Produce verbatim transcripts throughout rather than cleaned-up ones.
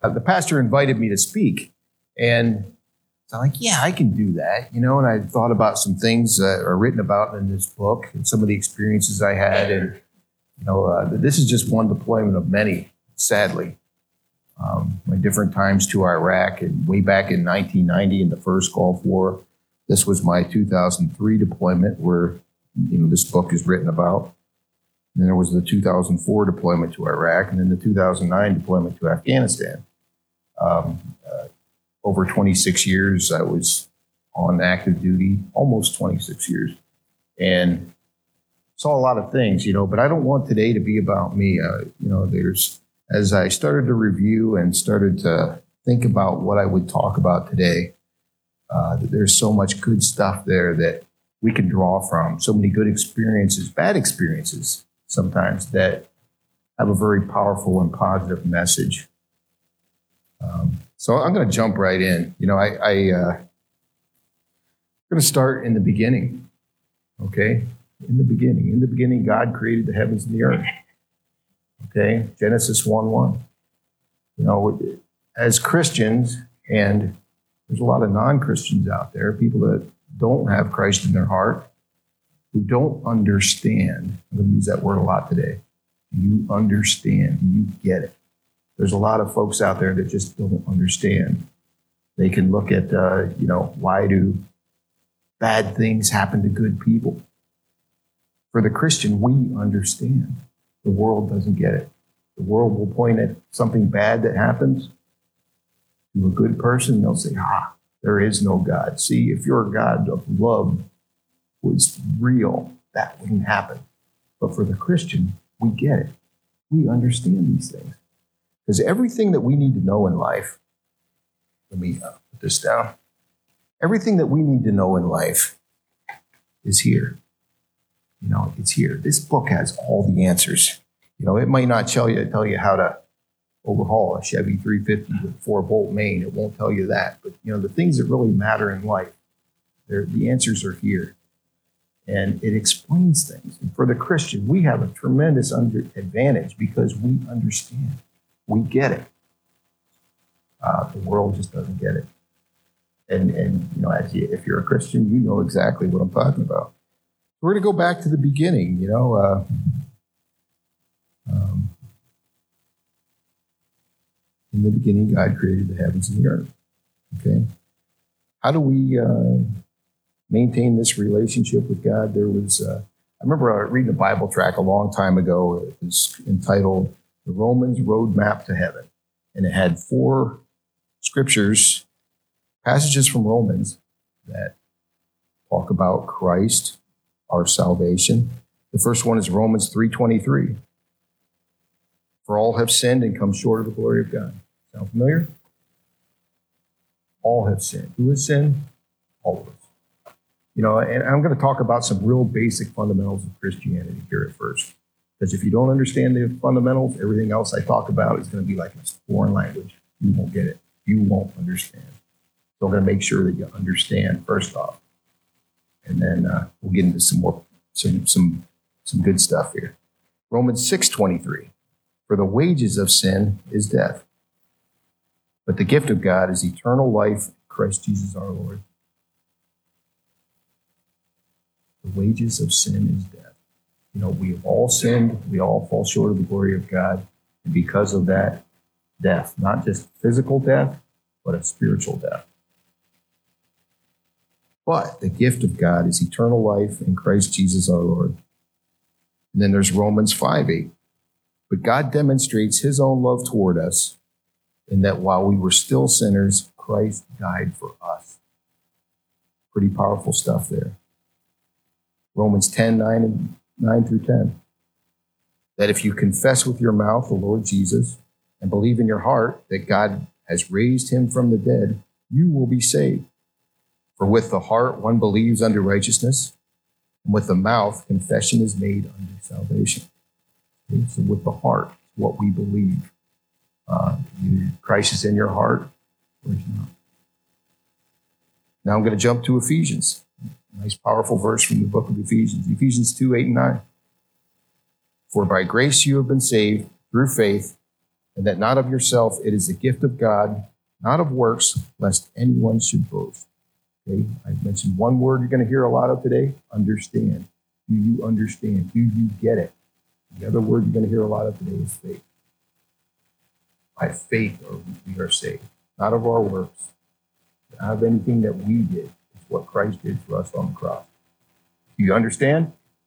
uh, the pastor invited me to speak. And so I'm like, yeah, I can do that. You know, and I thought about some things that are written about in this book and some of the experiences I had. And, you know, uh, this is just one deployment of many, sadly. Um, my different times to Iraq, and way back in nineteen ninety in the first Gulf War. This was my two thousand three deployment where, you know, this book is written about. And then there was the two thousand four deployment to Iraq, and then the two thousand nine deployment to Afghanistan. Um, uh, over twenty-six years, I was on active duty, almost twenty-six years, and saw a lot of things, you know, but I don't want today to be about me. Uh, you know, there's, as I started to review and started to think about what I would talk about today, uh, there's so much good stuff there that we can draw from, so many good experiences, bad experiences sometimes that have a very powerful and positive message. Um, so I'm going to jump right in. You know, I, I uh, I'm going to start in the beginning. Okay, in the beginning. In the beginning, God created the heavens and the earth. Okay, Genesis one one. You know, as Christians, and there's a lot of non-Christians out there, people that don't have Christ in their heart, who don't understand. I'm going to use that word a lot today. Do you understand? Do you get it? There's a lot of folks out there that just don't understand. They can look at, uh, you know, why do bad things happen to good people? For the Christian, we understand. The world doesn't get it. The world will point at something bad that happens to a good person. They'll say, ah, there is no God. See, if your God of love was real, that wouldn't happen. But for the Christian, we get it. We understand these things. Because everything that we need to know in life, let me uh, put this down. Everything that we need to know in life is here. You know, it's here. This book has all the answers. You know, it might not tell you, tell you how to overhaul a Chevy three fifty with four bolt main. It won't tell you that. But, you know, the things that really matter in life, the answers are here. And it explains things. And for the Christian, we have a tremendous under advantage because we understand. We get it. Uh, the world just doesn't get it. And, and you know, as you, if you're a Christian, you know exactly what I'm talking about. We're going to go back to the beginning, you know. Uh, um, in the beginning, God created the heavens and the earth. Okay? How do we uh, maintain this relationship with God? There was, uh, I remember reading a Bible tract a long time ago. It was entitled The Romans Roadmap to Heaven. And it had four scriptures, passages from Romans that talk about Christ, our salvation. The first one is Romans three twenty-three. For all have sinned and come short of the glory of God. Sound familiar? All have sinned. Who has sinned? All of us. You know, and I'm going to talk about some real basic fundamentals of Christianity here at first. Because if you don't understand the fundamentals, everything else I talk about is going to be like a foreign language. You won't get it. You won't understand. So I'm going to make sure that you understand first off. And then uh, we'll get into some more, some, some, some good stuff here. Romans six twenty-three. For the wages of sin is death, but the gift of God is eternal life in Christ Jesus our Lord. The wages of sin is death. You know, we have all sinned. We all fall short of the glory of God. And because of that, death, not just physical death, but a spiritual death. But the gift of God is eternal life in Christ Jesus our Lord. And then there's Romans five eight. But God demonstrates his own love toward us in that while we were still sinners, Christ died for us. Pretty powerful stuff there. Romans ten nine and nine through ten. That if you confess with your mouth the Lord Jesus and believe in your heart that God has raised him from the dead, you will be saved. For with the heart one believes unto righteousness, and with the mouth confession is made unto salvation. Okay, so with the heart, what we believe. Uh, you, Christ is in your heart, or he's not. Now I'm going to jump to Ephesians. Nice, powerful verse from the book of Ephesians. Ephesians two eight and nine. For by grace you have been saved through faith, and that not of yourself, it is the gift of God, not of works, lest anyone should boast. Okay, I mentioned one word you're going to hear a lot of today, understand. Do you understand? Do you get it? The other word you're going to hear a lot of today is faith. By faith are we are saved, not of our works, not of anything that we did. It's what Christ did for us on the cross. Do you understand?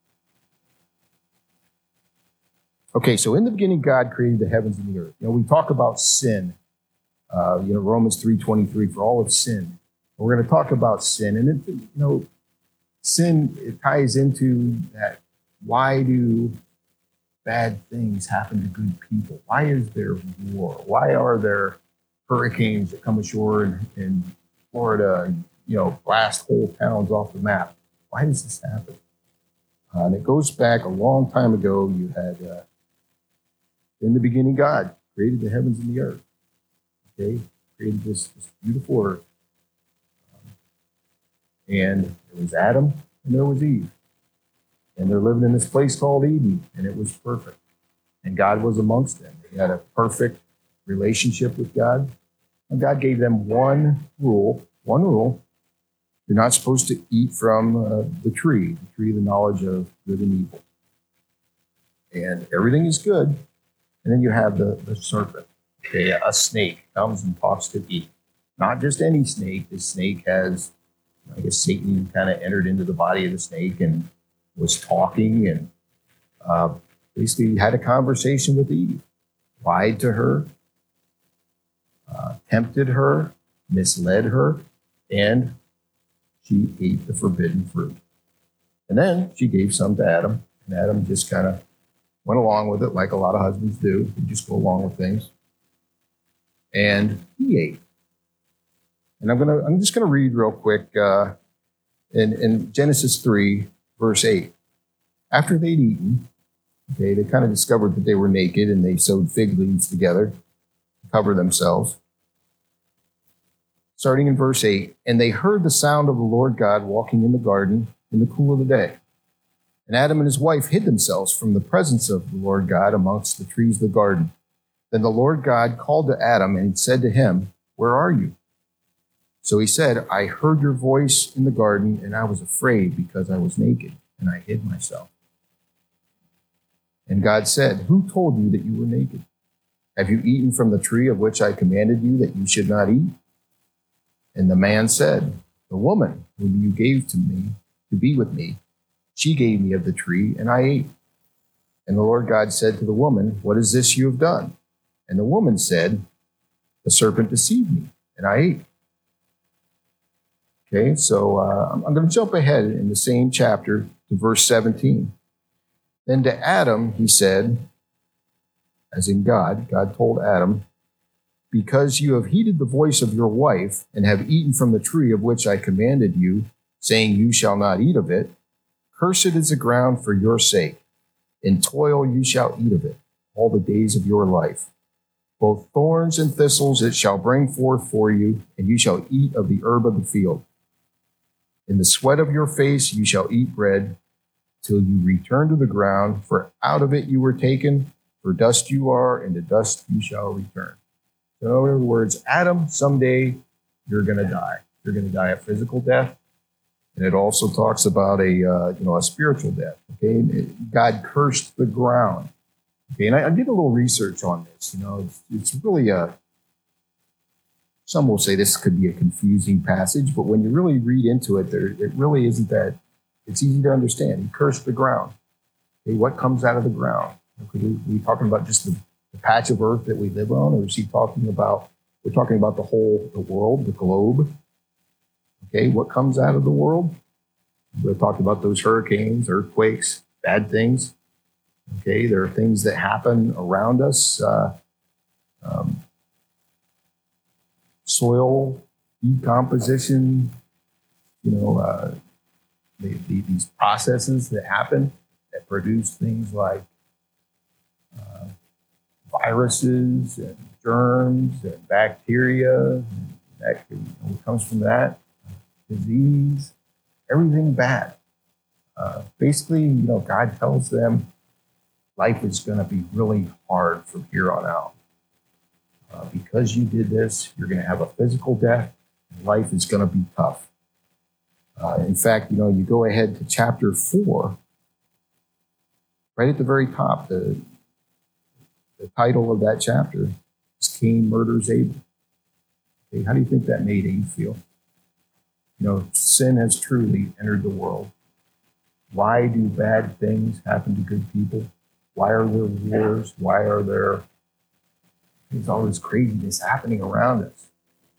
Okay, so in the beginning, God created the heavens and the earth. You know, we talk about sin. Uh, you know, Romans three twenty-three, for all have sinned. We're going to talk about sin. And, it, you know, sin, it ties into that. Why do bad things happen to good people? Why is there war? Why are there hurricanes that come ashore in, in Florida and, you know, blast whole towns off the map? Why does this happen? Uh, and it goes back a long time ago. You had, uh, in the beginning, God created the heavens and the earth. Okay, created this, this beautiful earth. Um, and there was Adam and there was Eve. And they're living in this place called Eden, and it was perfect. And God was amongst them. They had a perfect relationship with God. And God gave them one rule, one rule. You're not supposed to eat from uh, the tree, the tree of the knowledge of good and evil. And everything is good. And then you have the, the serpent. Okay, a snake comes and talks to Eve. Not just any snake. This snake has, I guess Satan kind of entered into the body of the snake and was talking and uh, basically had a conversation with Eve, lied to her, uh, tempted her, misled her, and she ate the forbidden fruit. And then she gave some to Adam, and Adam just kind of went along with it like a lot of husbands do. They just go along with things. And he ate. And I'm gonna I'm just gonna read real quick uh, in, in Genesis three, verse eight. After they'd eaten, okay, they kind of discovered that they were naked and they sewed fig leaves together to cover themselves. Starting in verse eight, and they heard the sound of the Lord God walking in the garden in the cool of the day. And Adam and his wife hid themselves from the presence of the Lord God amongst the trees of the garden. Then the Lord God called to Adam and said to him, "Where are you?" So he said, "I heard your voice in the garden, and I was afraid because I was naked, and I hid myself." And God said, "Who told you that you were naked? Have you eaten from the tree of which I commanded you that you should not eat?" And the man said, "The woman whom you gave to me to be with me, she gave me of the tree, and I ate." And the Lord God said to the woman, "What is this you have done?" And the woman said, "The serpent deceived me, and I ate." Okay, so uh, I'm, I'm going to jump ahead in the same chapter to verse seventeen. Then to Adam he said, as in God, God told Adam, "Because you have heeded the voice of your wife and have eaten from the tree of which I commanded you, saying you shall not eat of it, cursed is the ground for your sake. In toil you shall eat of it all the days of your life. Both thorns and thistles it shall bring forth for you, and you shall eat of the herb of the field. In the sweat of your face you shall eat bread till you return to the ground, for out of it you were taken, for dust you are, and to dust you shall return." So in other words, Adam, someday you're going to die. You're going to die a physical death. And it also talks about a uh, you know a spiritual death. Okay, God cursed the ground. Okay, and I, I did a little research on this. You know, it's, it's really a. Some will say this could be a confusing passage, but when you really read into it, there it really isn't that. It's easy to understand. He cursed the ground. Okay, what comes out of the ground? Could we, are we talking about just the, the patch of earth that we live on, or is he talking about? We're talking about the whole the world, the globe. Okay, what comes out of the world? We're talking about those hurricanes, earthquakes, bad things. Okay, there are things that happen around us. Uh, um, soil decomposition, you know, uh, the, the, these processes that happen that produce things like uh, viruses and germs and bacteria. And that can, you know, what comes from that. Disease, everything bad. Uh, basically, you know, God tells them life is going to be really hard from here on out. Uh, because you did this, you're going to have a physical death. Life is going to be tough. Uh, in fact, you know, you go ahead to chapter four, right at the very top, the, the title of that chapter is Cain Murders Abel. Okay, how do you think that made Eve feel? You know, sin has truly entered the world. Why do bad things happen to good people? Why are there wars? Why are there there's all this craziness happening around us?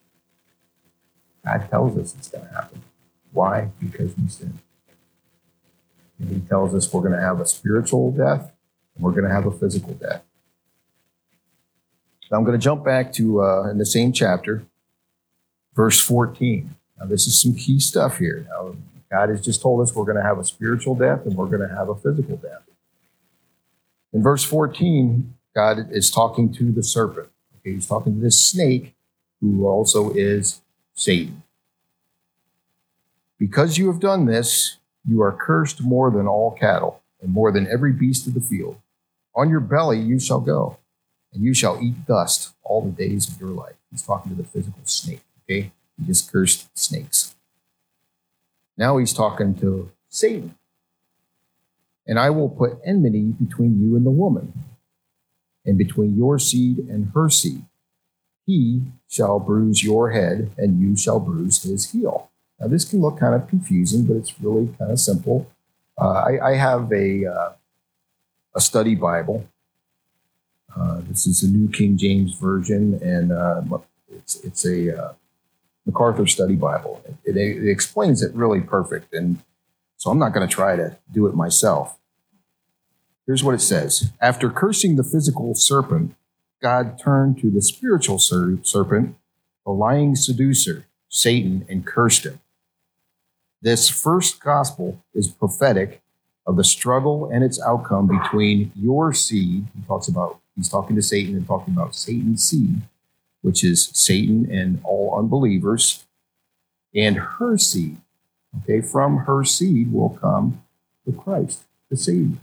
God tells us it's going to happen. Why? Because we sin. And he tells us we're going to have a spiritual death and we're going to have a physical death. Now I'm going to jump back to, uh, in the same chapter, verse fourteen. Now this is some key stuff here. Now God has just told us we're going to have a spiritual death and we're going to have a physical death. In verse fourteen, God is talking to the serpent. Okay, he's talking to this snake who also is Satan. Because you have done this, you are cursed more than all cattle and more than every beast of the field. On your belly you shall go, and you shall eat dust all the days of your life. He's talking to the physical snake, okay? He just cursed snakes. Now he's talking to Satan. And I will put enmity between you and the woman, and between your seed and her seed. He shall bruise your head, and you shall bruise his heel. Now, this can look kind of confusing, but it's really kind of simple. Uh, I, I have a, uh, a study Bible. Uh, this is the New King James Version, and uh, it's, it's a uh, MacArthur Study Bible. It, it, it explains it really perfect, and so I'm not going to try to do it myself. Here's what it says. After cursing the physical serpent, God turned to the spiritual ser- serpent, the lying seducer, Satan, and cursed him. This first gospel is prophetic of the struggle and its outcome between your seed. He talks about, he's talking to Satan and talking about Satan's seed, which is Satan and all unbelievers, and her seed. Okay, from her seed will come the Christ, the Savior.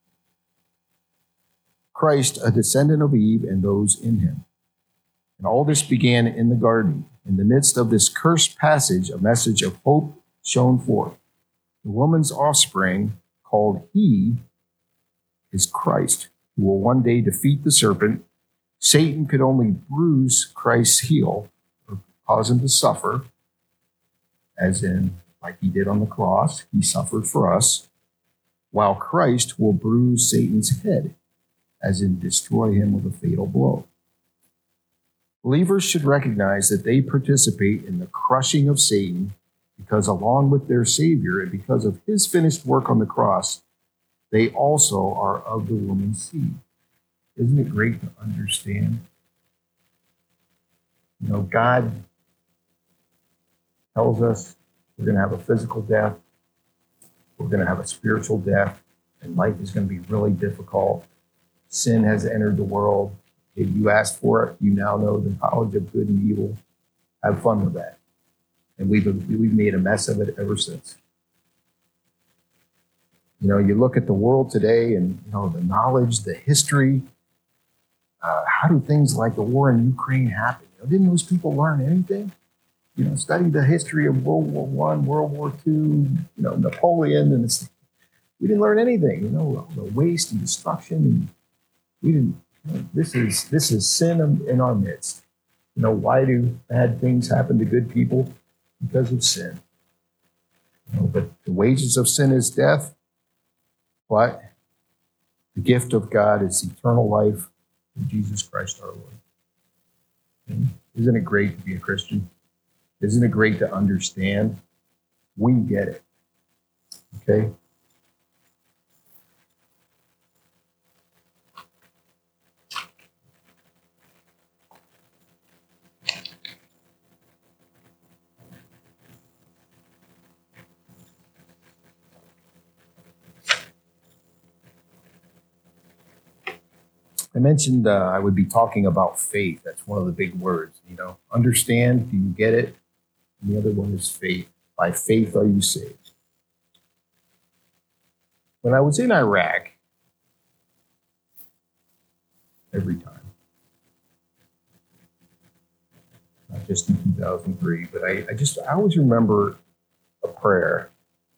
Christ, a descendant of Eve and those in him. And all this began in the garden. In the midst of this cursed passage, a message of hope shone forth. The woman's offspring, called he, is Christ, who will one day defeat the serpent. Satan could only bruise Christ's heel, or cause him to suffer, as in, like he did on the cross, he suffered for us, while Christ will bruise Satan's head, as in destroy him with a fatal blow. Believers should recognize that they participate in the crushing of Satan because along with their Savior and because of his finished work on the cross, they also are of the woman's seed. Isn't it great to understand? You know, God tells us we're going to have a physical death, we're going to have a spiritual death, and life is going to be really difficult. Sin has entered the world. If you asked for it, you now know the knowledge of good and evil. Have fun with that. And we've, we've made a mess of it ever since. You know, you look at the world today and, you know, the knowledge, the history. Uh, how do things like the war in Ukraine happen? You know, didn't those people learn anything? You know, study the history of World War One, World War Two, you know, Napoleon, and it's, we didn't learn anything. You know, the waste and destruction. And we didn't. You know, this is this is sin in our midst. You know, why do bad things happen to good people? Because of sin. You know, but the wages of sin is death, but the gift of God is eternal life in Jesus Christ our Lord. And isn't it great to be a Christian? Isn't it great to understand? We get it. Okay? I mentioned uh, I would be talking about faith. That's one of the big words. You know, understand, do you get it? And the other one is faith. By faith are you saved. When I was in Iraq, every time, just in two thousand three, but I, I just, I always remember a prayer.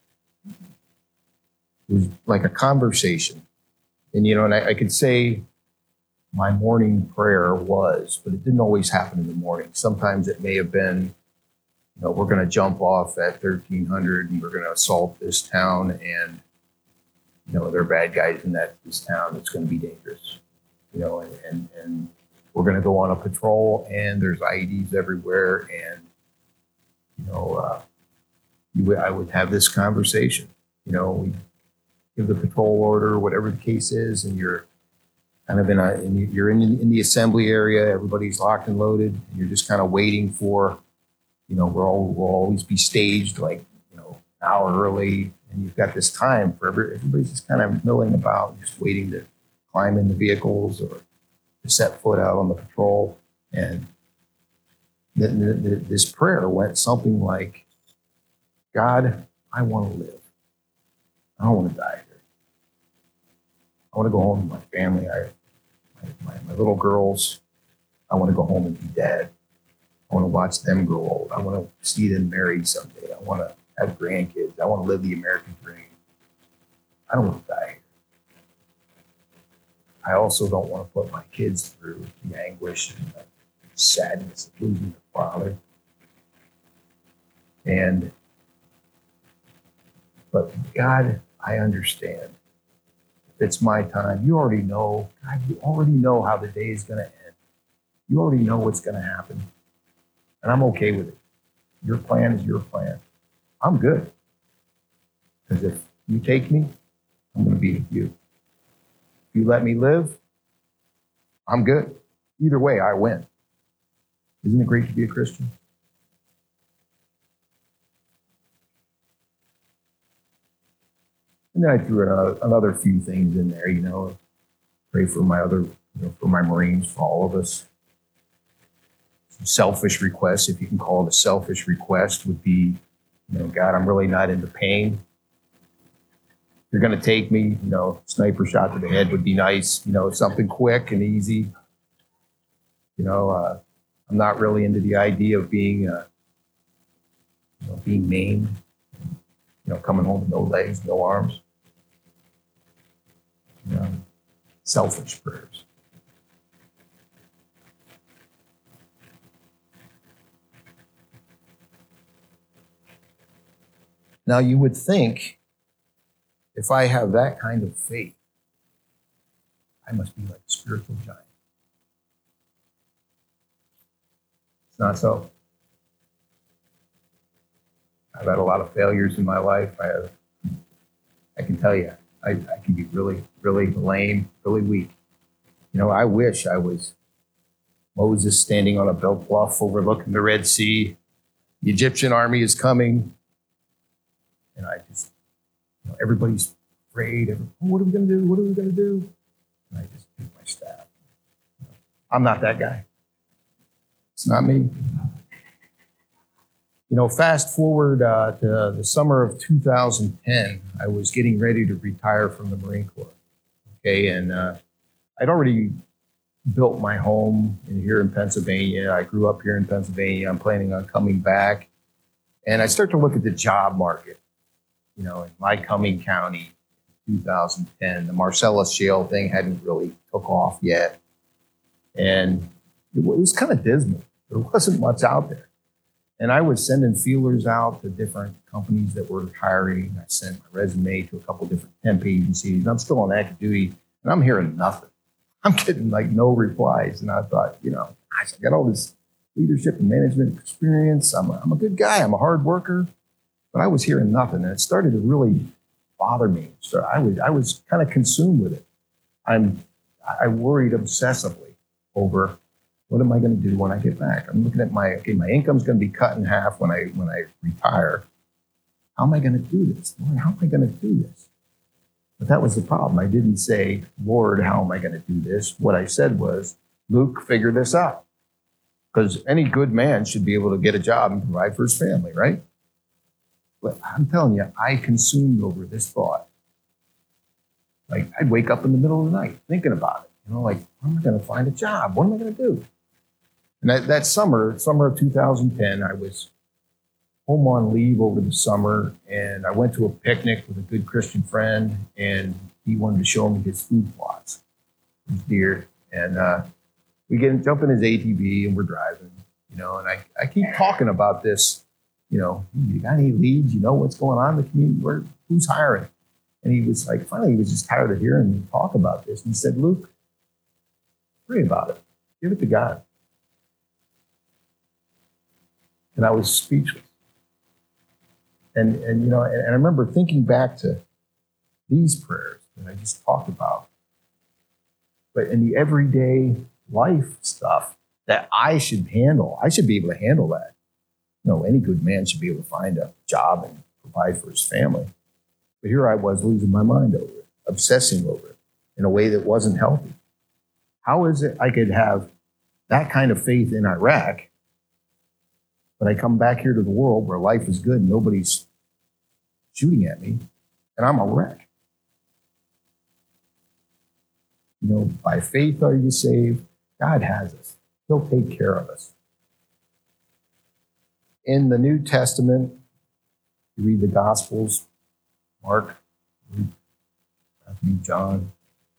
It was like a conversation. And, you know, and I, I could say my morning prayer was, but it didn't always happen in the morning. Sometimes it may have been, you know, we're going to jump off at thirteen hundred and we're going to assault this town, and, you know, there are bad guys in that this town. It's going to be dangerous, you know, and, and, and we're going to go on a patrol, and there's I E Ds everywhere. And, you know, uh, you would, I would have this conversation, you know, we give the patrol order, whatever the case is, and you're kind of in a, and you're in, in the assembly area, everybody's locked and loaded, and you're just kind of waiting for, you know, we'll, all, we'll always be staged like, you know, an hour early, and you've got this time for every, everybody's just kind of milling about, just waiting to climb in the vehicles or to set foot out on the patrol. And the, the, the, this prayer went something like, God, I want to live. I don't want to die here. I want to go home to my family. I, my, my, my little girls, I want to go home and be dad. I want to watch them grow old. I want to see them married someday. I want to have grandkids. I want to live the American dream. I don't want to die here. I also don't want to put my kids through the anguish and the sadness of losing their father. And, but God, I understand. If it's my time, you already know, God, you already know how the day is going to end. You already know what's going to happen. And I'm okay with it. Your plan is your plan. I'm good. Because if you take me, I'm going to be with you. If you let me live, I'm good. Either way, I win. Isn't it great to be a Christian? And then I threw another, another few things in there, you know. Pray for my other, you know, for my Marines, for all of us. Some selfish requests, if you can call it a selfish request, would be, you know, God, I'm really not into pain. You're going to take me, you know, sniper shot to the head would be nice, you know, something quick and easy. You know, uh, I'm not really into the idea of being, uh, you know, being maimed, you know, coming home with no legs, no arms. You know, selfish prayers. Now, you would think, if I have that kind of faith, I must be like a spiritual giant. It's not so. I've had a lot of failures in my life. I have, I can tell you, I, I can be really, really lame, really weak. You know, I wish I was Moses standing on a built bluff overlooking the Red Sea. The Egyptian army is coming. And I just, you know, everybody's afraid. Every, oh, what are we going to do? What are we going to do? And I just take my staff. I'm not that guy. It's not me. You know, fast forward uh, to the summer of two thousand ten, I was getting ready to retire from the Marine Corps. Okay, and uh, I'd already built my home in, here in Pennsylvania. I grew up here in Pennsylvania. I'm planning on coming back. And I start to look at the job market. You know, in Lycoming County, two thousand ten, the Marcellus Shale thing hadn't really took off yet. And it was kind of dismal. There wasn't much out there. And I was sending feelers out to different companies that were hiring. I sent my resume to a couple different temp agencies. I'm still on active duty, and I'm hearing nothing. I'm getting like no replies. And I thought, you know, gosh, I got all this leadership and management experience. I'm a, I'm a good guy. I'm a hard worker. But I was hearing nothing, and it started to really bother me. So I was I was kind of consumed with it. I'm I worried obsessively over what am I going to do when I get back. I'm looking at my okay, my income's going to be cut in half when I when I retire. How am I going to do this? Lord, how am I going to do this? But that was the problem. I didn't say, Lord, how am I going to do this? What I said was, Luke, figure this out. Because any good man should be able to get a job and provide for his family, right? But I'm telling you, I consumed over this thought. Like, I'd wake up in the middle of the night thinking about it. You know, like, how am I going to find a job? What am I going to do? And that, that summer, summer of two thousand ten, I was home on leave over the summer, and I went to a picnic with a good Christian friend, and he wanted to show me his food plots, his deer. And uh, we get jump in his A T V, and we're driving, you know, and I, I keep talking about this, you know, you got any leads? You know what's going on in the community? Where, who's hiring? And he was like, finally, he was just tired of hearing me talk about this. And he said, Luke, pray about it. Give it to God. And I was speechless. And, and you know, and, and I remember thinking back to these prayers that I just talked about. But in the everyday life stuff that I should handle, I should be able to handle that. You know, any good man should be able to find a job and provide for his family. But here I was losing my mind over it, obsessing over it in a way that wasn't healthy. How is it I could have that kind of faith in Iraq, but I come back here to the world where life is good and nobody's shooting at me, and I'm a wreck? You know, by faith are you saved? God has us. He'll take care of us. In the New Testament, you read the Gospels, Mark, Luke, Matthew, John.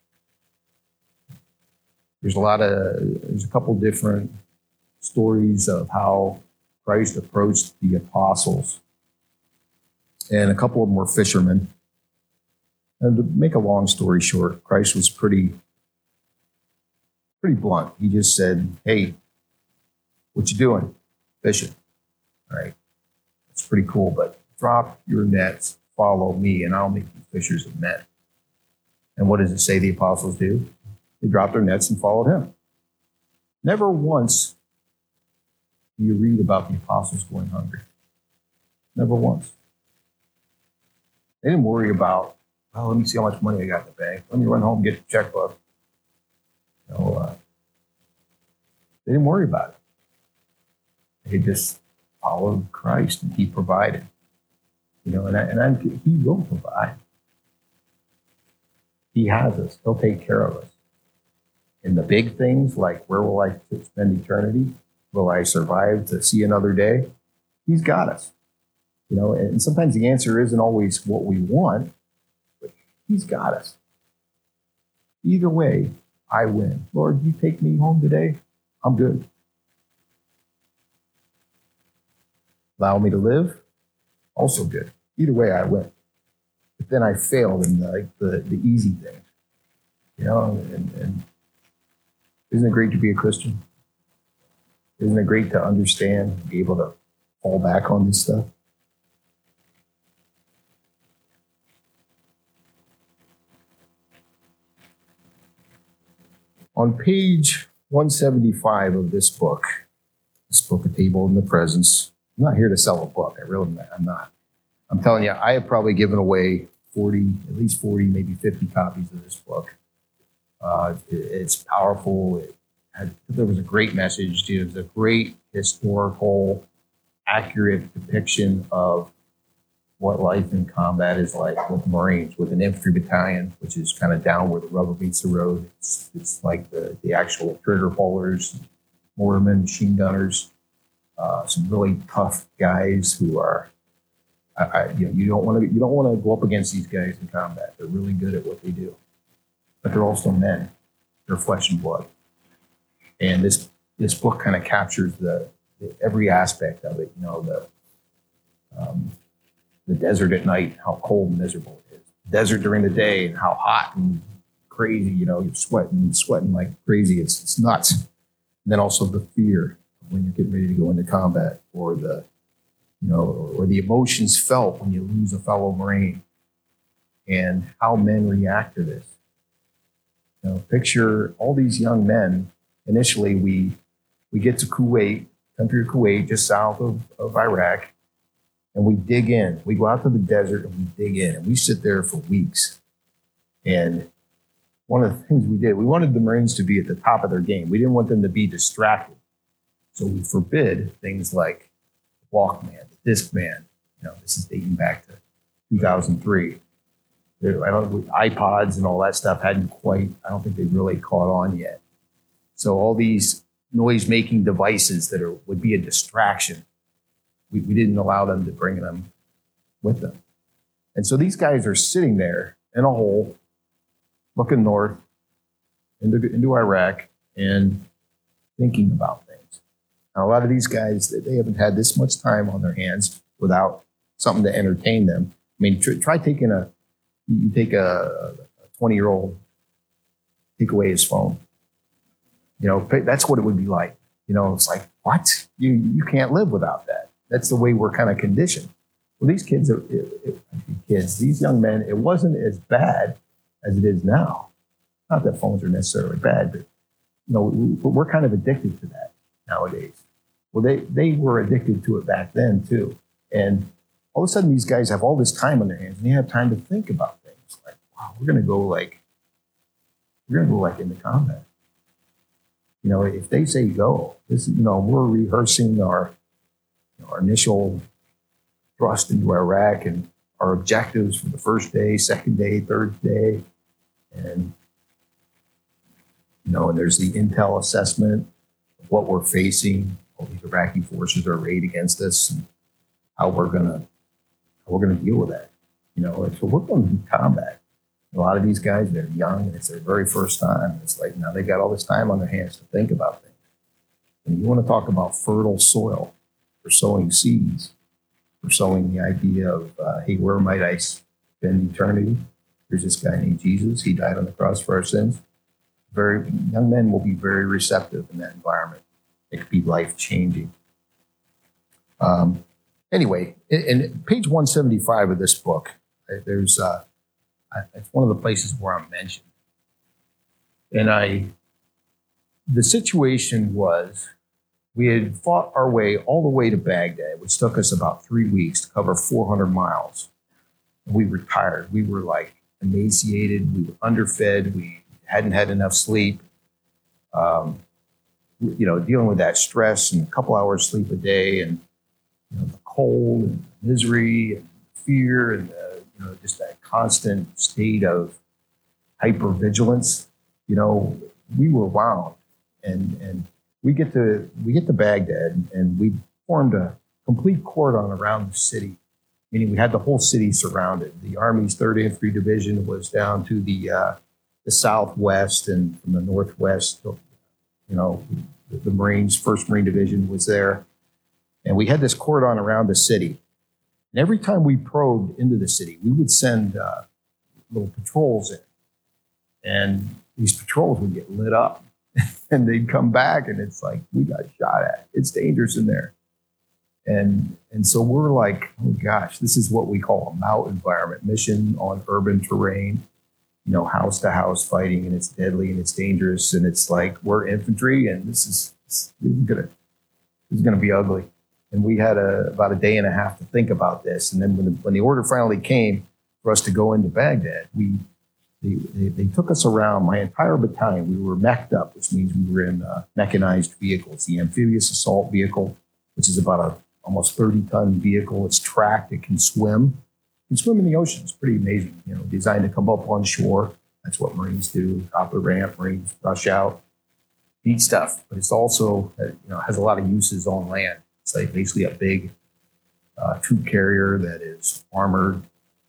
There's a lot of, there's a couple different stories of how Christ approached the apostles. And a couple of them were fishermen. And to make a long story short, Christ was pretty, pretty blunt. He just said, hey, what you doing? Fishing. All right. That's pretty cool, but drop your nets, follow me, and I'll make you fishers of men. And what does it say the apostles do? They dropped their nets and followed him. Never once do you read about the apostles going hungry. Never once. They didn't worry about, oh, let me see how much money I got in the bank. Let me run home and get the checkbook. You know, uh, they didn't worry about it. They just followed Christ, and he provided. You know, and, I, and I, he will provide. He has us. He'll take care of us. In the big things, like where will I spend eternity? Will I survive to see another day? He's got us. You know, and sometimes the answer isn't always what we want, but he's got us. Either way, I win. Lord, you take me home today, I'm good. Allow me to live, also good. Either way, I win. But then I failed in the, like the, the easy thing. You know, and, and isn't it great to be a Christian? Isn't it great to understand, be able to fall back on this stuff? On page one seventy-five of this book, this book, A Table in the Presence, I'm not here to sell a book. I really, I'm not. I'm telling you, I have probably given away forty, at least forty, maybe fifty copies of this book. Uh, it, it's powerful. It had, there was a great message. It was a great historical, accurate depiction of what life in combat is like with Marines, with an infantry battalion, which is kind of down where the rubber meets the road. It's, it's like the, the actual trigger pullers, mortarmen, machine gunners, uh, some really tough guys who are, I, I, you know, you don't want to you don't want to go up against these guys in combat. They're really good at what they do, but they're also men. They're flesh and blood, and this this book kind of captures the, the every aspect of it. You know, the um, the desert at night, how cold and miserable it is. Desert during the day, and how hot and crazy. You know, you're sweating, sweating like crazy. It's it's nuts. And then also the fear of when you're getting ready to go into combat, or the you know, or the emotions felt when you lose a fellow Marine, and how men react to this. You know, picture all these young men. Initially, we we get to Kuwait, country of Kuwait, just south of, of Iraq, and we dig in. We go out to the desert and we dig in, and we sit there for weeks. And one of the things we did, we wanted the Marines to be at the top of their game. We didn't want them to be distracted. So we forbid things like Walkman, Discman. You know, this is dating back to two thousand three. There, I don't, iPods and all that stuff hadn't quite, I don't think they really caught on yet. So all these noise-making devices that are, would be a distraction. We, we didn't allow them to bring them with them. And so these guys are sitting there in a hole, looking north into, into Iraq and thinking about things. Now, a lot of these guys, they haven't had this much time on their hands without something to entertain them. I mean, try, try taking a, you take a twenty-year-old, take away his phone. You know, that's what it would be like. You know, it's like, what? You you can't live without that. That's the way we're kind of conditioned. Well, these kids, are, it, it, kids, these young men, it wasn't as bad as it is now. Not that phones are necessarily bad, but you know, we're kind of addicted to that nowadays. Well, they they were addicted to it back then too, and all of a sudden these guys have all this time on their hands, and they have time to think about things. Like, wow, we're gonna go like, we're gonna go like into combat. You know, if they say go, this, you know, we're rehearsing our, you know, our initial thrust into Iraq and our objectives for the first day, second day, third day. And, you know, and there's the intel assessment of what we're facing. All these Iraqi forces are arrayed against us and how we're gonna, how we're gonna deal with that. You know, so we're going to combat. A lot of these guys, they're young, and it's their very first time. It's like now they got all this time on their hands to think about things. And you want to talk about fertile soil for sowing seeds, for sowing the idea of, uh, hey, where might I spend eternity? There's this guy named Jesus. He died on the cross for our sins. Very young men will be very receptive in that environment. It could be life-changing. Um, anyway, in, in page one seventy-five of this book, there's... Uh, it's one of the places where I'm mentioned. And I, the situation was, we had fought our way all the way to Baghdad, which took us about three weeks to cover four hundred miles. And we were tired. We were like emaciated. We were underfed. We hadn't had enough sleep. Um, you know, dealing with that stress and a couple hours sleep a day, and you know, the cold and misery and fear and the, you know, just that constant state of hypervigilance. You know, we were wound, and and we get to we get to Baghdad, and we formed a complete cordon around the city, meaning we had the whole city surrounded. The Army's third Infantry Division was down to the uh, the southwest, and from the northwest, you know, the, the Marines, first Marine Division was there, and we had this cordon around the city. And every time we probed into the city, we would send uh, little patrols in. And these patrols would get lit up. And they'd come back, and it's like, we got shot at. It's dangerous in there. And, and so we're like, oh, gosh, this is what we call a MOUT environment, mission on urban terrain, you know, house-to-house fighting, and it's deadly, and it's dangerous. And it's like, we're infantry, and this is, this is going to this is gonna be ugly. And we had a, about a day and a half to think about this. And then when the, when the order finally came for us to go into Baghdad, we they, they, they took us around, my entire battalion. We were meched up, which means we were in uh, mechanized vehicles. The amphibious assault vehicle, which is about a almost thirty-ton vehicle. It's tracked. It can swim. It can swim in the ocean. It's pretty amazing. You know, designed to come up on shore. That's what Marines do. Top of the ramp, Marines rush out. Neat stuff. But it's also, uh, you know, has a lot of uses on land. It's like basically a big uh, troop carrier that is armored.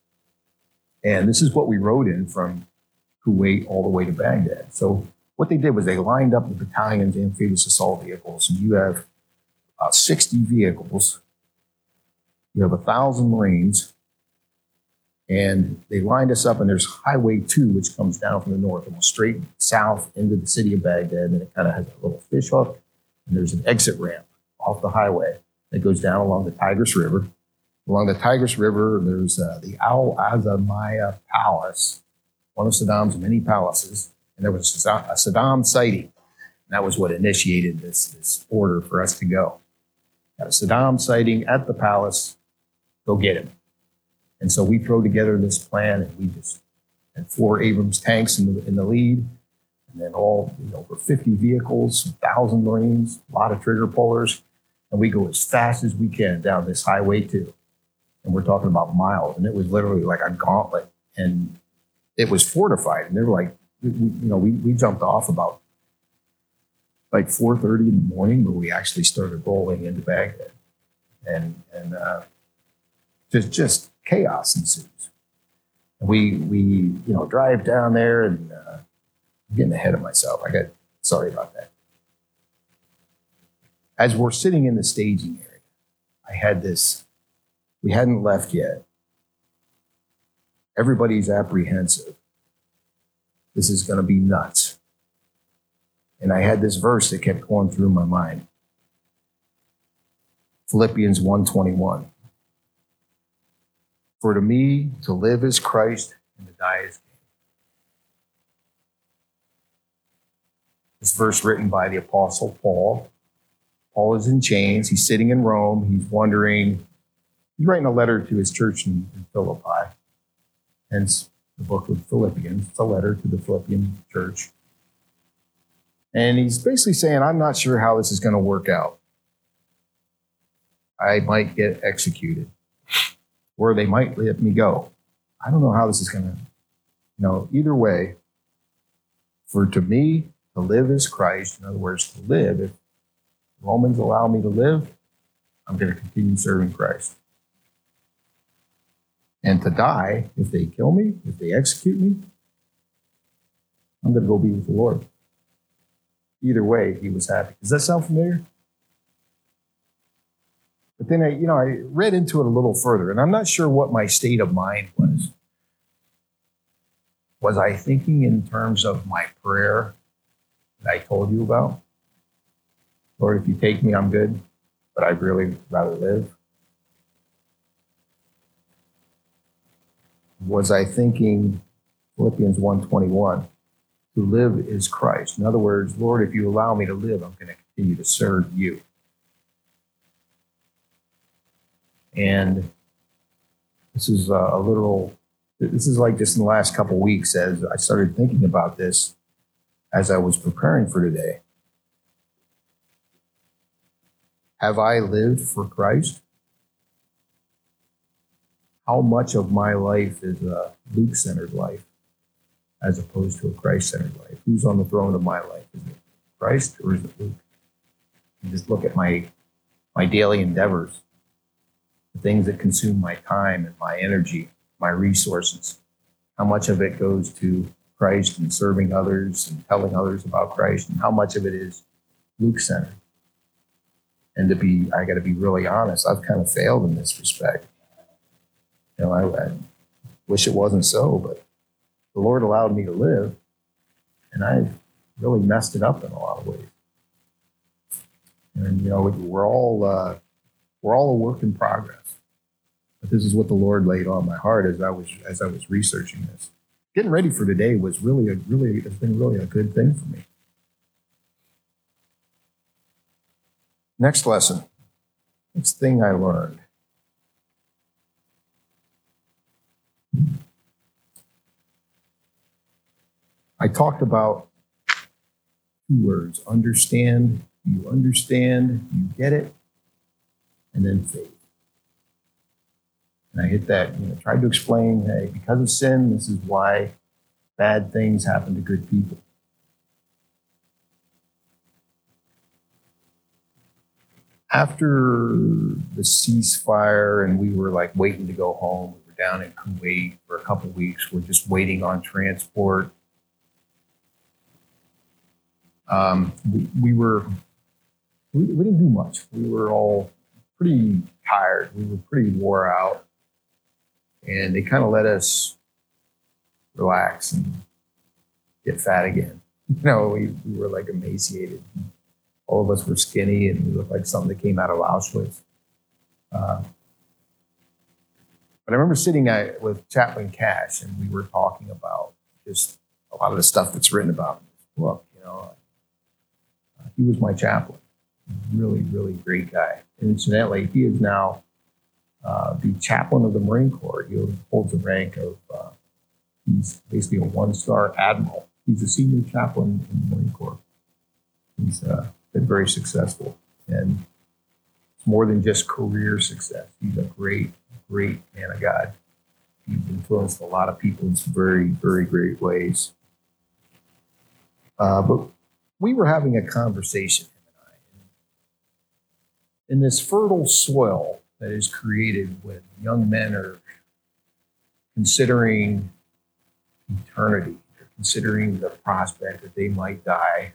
And this is what we rode in from Kuwait all the way to Baghdad. So what they did was they lined up the battalion's amphibious assault vehicles. And you have uh, sixty vehicles. You have one thousand Marines. And they lined us up, and there's Highway two, which comes down from the north and goes straight south into the city of Baghdad. And it kind of has a little fish hook. And there's an exit ramp off the highway that goes down along the Tigris River. Along the Tigris River, there's uh, the Al Azamaya Palace, one of Saddam's many palaces. And there was a Saddam sighting. And that was what initiated this, this order for us to go. Got a Saddam sighting at the palace, go get him. And so we throw together this plan, and we just had four Abrams tanks in the, in the lead. And then all, you know, over fifty vehicles, one thousand Marines, a lot of trigger pullers. And we go as fast as we can down this Highway two. And we're talking about miles. And it was literally like a gauntlet. And it was fortified. And they were like, we, you know, we, we jumped off about like four thirty in the morning, but we actually started rolling into Baghdad. And, and uh, just, just chaos ensues. And we, we, you know, drive down there and uh, I'm getting ahead of myself. I got, sorry about that. As we're sitting in the staging area, I had this, we hadn't left yet. Everybody's apprehensive. This is going to be nuts. And I had this verse that kept going through my mind. Philippians one twenty-one. For to me, to live is Christ and to die is gain. This verse written by the Apostle Paul. Paul is in chains. He's sitting in Rome. He's wondering, he's writing a letter to his church in, in Philippi. Hence the book of Philippians. It's a letter to the Philippian church. And he's basically saying, I'm not sure how this is going to work out. I might get executed, or they might let me go. I don't know how this is going to, you know, either way, for to me, to live is Christ. In other words, to live, if Romans allow me to live, I'm going to continue serving Christ. And to die, if they kill me, if they execute me, I'm going to go be with the Lord. Either way, he was happy. Does that sound familiar? But then I, you know, I read into it a little further, and I'm not sure what my state of mind was. Was I thinking in terms of my prayer that I told you about? Lord, if you take me, I'm good, but I'd really rather live. Was I thinking Philippians one twenty-one, to live is Christ? In other words, Lord, if you allow me to live, I'm going to continue to serve you. And this is a literal, this is like just in the last couple of weeks as I started thinking about this as I was preparing for today. Have I lived for Christ? How much of my life is a Luke-centered life as opposed to a Christ-centered life? Who's on the throne of my life? Is it Christ or is it Luke? You just look at my my daily endeavors, the things that consume my time and my energy, my resources. How much of it goes to Christ and serving others and telling others about Christ, and how much of it is Luke-centered? And to be, I got to be really honest, I've kind of failed in this respect. You know, I, I wish it wasn't so, but the Lord allowed me to live, and I've really messed it up in a lot of ways. And you know, we're all uh, we're all a work in progress. But this is what the Lord laid on my heart as I was as I was researching this. Getting ready for today was really a really has been really a good thing for me. Next lesson. Next thing I learned. I talked about two words: understand. You understand, you get it, and then faith. And I hit that, you know, tried to explain, hey, because of sin, this is why bad things happen to good people. After the ceasefire and we were like waiting to go home, we were down in Kuwait for a couple of weeks. We're just waiting on transport. Um, we, we were, we, we didn't do much. We were all pretty tired. We were pretty wore out. And they kind of let us relax and get fat again. You know, we, we were like emaciated. All of us were skinny and we looked like something that came out of Auschwitz. Uh, but I remember sitting at, with Chaplain Cash, and we were talking about just a lot of the stuff that's written about in this book. You know, uh, he was my chaplain. Really, really great guy. And incidentally, he is now uh, the chaplain of the Marine Corps. He holds the rank of, uh, he's basically a one-star admiral. He's a senior chaplain in the Marine Corps. He's uh, been very successful. And it's more than just career success. He's a great, great man of God. He's influenced a lot of people in some very, very great ways. Uh, but we were having a conversation, him and I, in this fertile soil that is created when young men are considering eternity, they're considering the prospect that they might die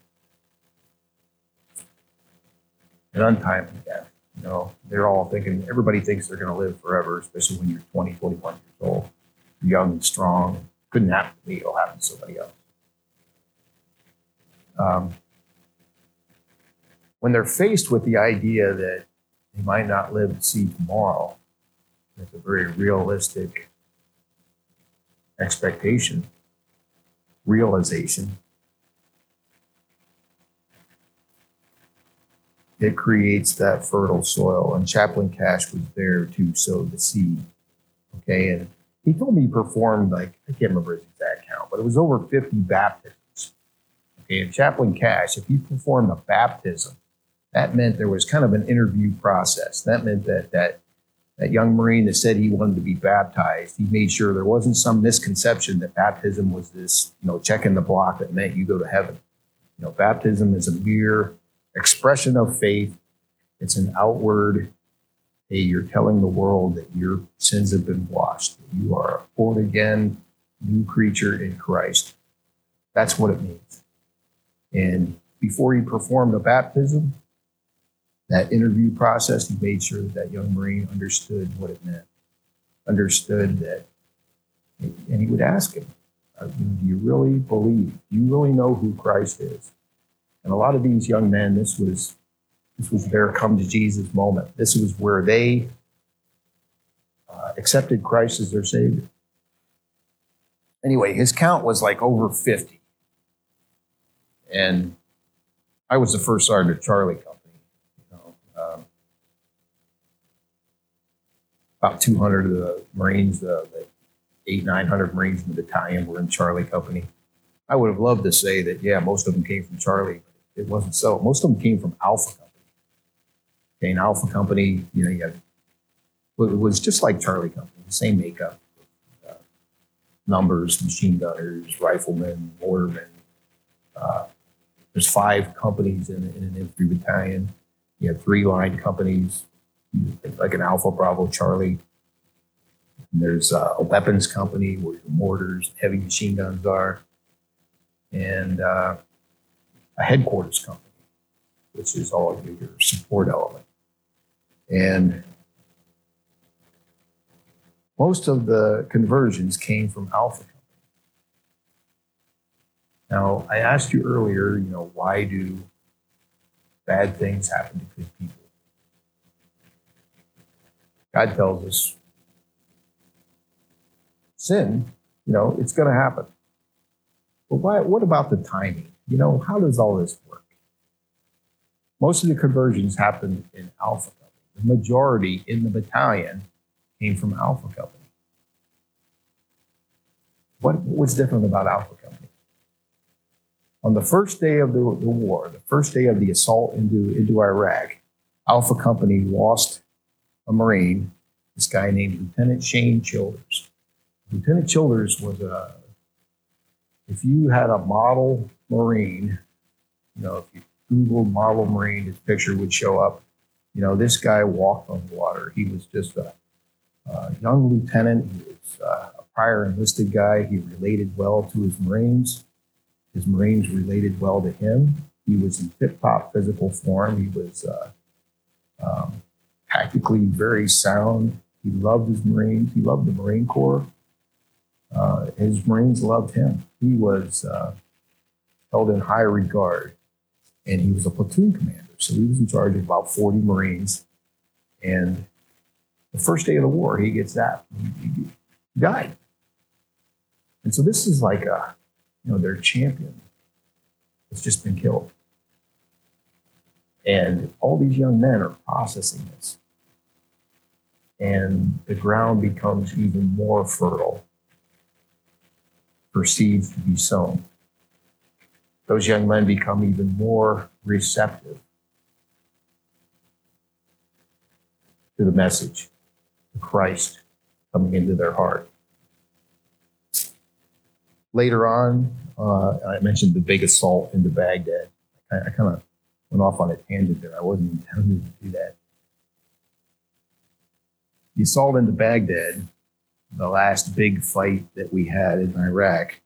an untimely death. You know, they're all thinking, everybody thinks they're going to live forever, especially when you're twenty, twenty-one years old. You're young and strong. Couldn't happen to me, it'll happen to somebody else. Um, when they're faced with the idea that they might not live to see tomorrow, it's a very realistic expectation, realization. It creates that fertile soil. And Chaplain Cash was there to sow the seed. Okay, and he told me he performed, like, I can't remember his exact count, but it was over fifty baptisms. Okay, and Chaplain Cash, if he performed a baptism, that meant there was kind of an interview process. That meant that that that young Marine that said he wanted to be baptized, he made sure there wasn't some misconception that baptism was this, you know, check in the block that meant you go to heaven. You know, baptism is a mere expression of faith. It's an outward, hey, you're telling the world that your sins have been washed. That you are a born again, new creature in Christ. That's what it means. And before he performed a baptism, that interview process, he made sure that that young Marine understood what it meant, understood that, and he would ask him, do you really believe? Do you really know who Christ is? And a lot of these young men, this was this was their come to Jesus moment. This was where they uh, accepted Christ as their Savior. Anyway, his count was like over fifty. And I was the first sergeant at Charlie Company. You know, um, about two hundred of the Marines, the, the eight, nine hundred Marines in the battalion were in Charlie Company. I would have loved to say that, yeah, most of them came from Charlie. It wasn't so. Most of them came from Alpha Company. Okay, and Alpha Company, you know, you had, it was just like Charlie Company, the same makeup, uh, numbers, machine gunners, riflemen, mortarmen. Uh, there's five companies in, in an infantry battalion. You have three line companies, like an Alpha, Bravo, Charlie. And there's uh, a weapons company where your mortars, heavy machine guns are, and uh, a headquarters company, which is all your, your support element. And most of the conversions came from Alpha Company. Now, I asked you earlier, you know, why do bad things happen to good people? God tells us sin, you know, it's going to happen. But why, what about the timing? You know, how does all this work? Most of the conversions happened in Alpha Company. The majority in the battalion came from Alpha Company. What was different about Alpha Company? On the first day of the, the war, the first day of the assault into, into Iraq, Alpha Company lost a Marine, this guy named Lieutenant Shane Childers. Lieutenant Childers was a, if you had a model Marine, you know, if you Google model Marine, his picture would show up. You know, this guy walked on water. He was just a, a young lieutenant. He was uh, a prior enlisted guy. He related well to his Marines. His Marines related well to him. He was in tip-top physical form. He was uh, um, tactically very sound. He loved his Marines. He loved the Marine Corps. Uh, his Marines loved him. He was uh, held in high regard, and he was a platoon commander. So he was in charge of about forty Marines. And the first day of the war, he gets that. He, he died. And so this is like a, you know, their champion has just been killed. And all these young men are processing this. And the ground becomes even more fertile for seeds to be sown. Those young men become even more receptive to the message of Christ coming into their heart. Later on, uh, I mentioned the big assault into Baghdad. I, I kind of went off on a tangent there. I wasn't intending to do that. The assault into Baghdad, the last big fight that we had in Iraq,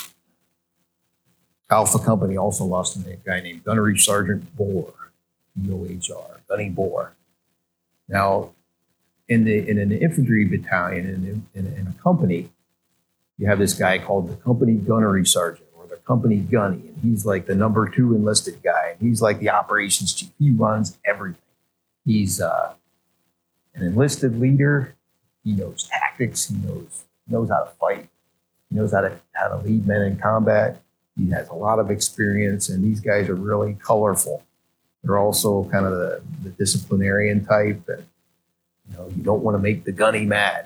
Alpha Company also lost a guy named Gunnery Sergeant Bohr, B O H R, Gunny Bohr. Now, in the in an infantry battalion, in, in, in a company, you have this guy called the company gunnery sergeant or the company gunny, and he's like the number two enlisted guy. He's like the operations chief. He runs everything. He's uh, an enlisted leader. He knows tactics. He knows knows how to fight. He knows how to how to lead men in combat. He has a lot of experience, and these guys are really colorful. They're also kind of the, the disciplinarian type, and you know you don't want to make the gunny mad.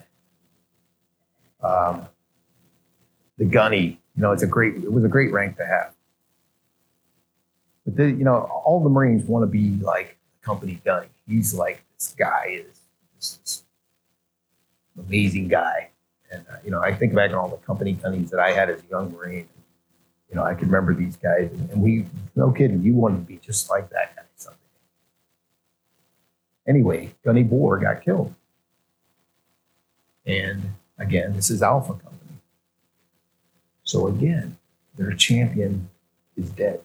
Um, the gunny, you know, it's a great. It was a great rank to have. But the, you know, all the Marines want to be like the company gunny. He's like this guy is this, this amazing guy, and uh, you know, I think back on all the company gunnies that I had as a young Marine. You know, I can remember these guys, and, and we, no kidding, you want to be just like that guy someday. Anyway, Gunny Bohr got killed. And again, this is Alpha Company. So again, their champion is dead.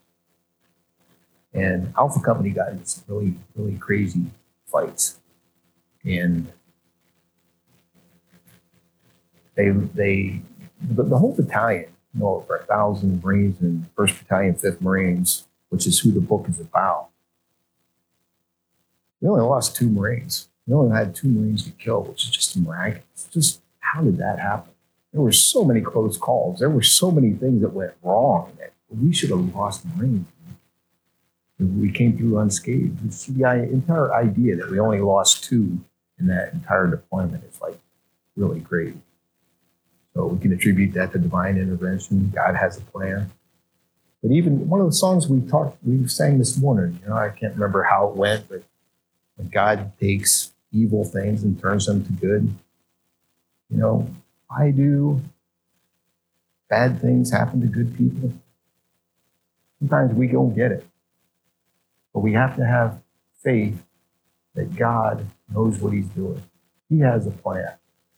And Alpha Company got into some really, really crazy fights. And they, they, the, the whole battalion, you know, over a thousand Marines in first Battalion, fifth Marines, which is who the book is about. We only lost two Marines. We only had two Marines get killed, which is just miraculous. Just how did that happen? There were so many close calls. There were so many things that went wrong that we should have lost Marines. We came through unscathed. It's the entire idea that we only lost two in that entire deployment is like really great. So we can attribute that to divine intervention. God has a plan. But even one of the songs we talked, we sang this morning, you know, I can't remember how it went, but when God takes evil things and turns them to good, you know, I do bad things happen to good people. Sometimes we don't get it. But we have to have faith that God knows what he's doing. He has a plan.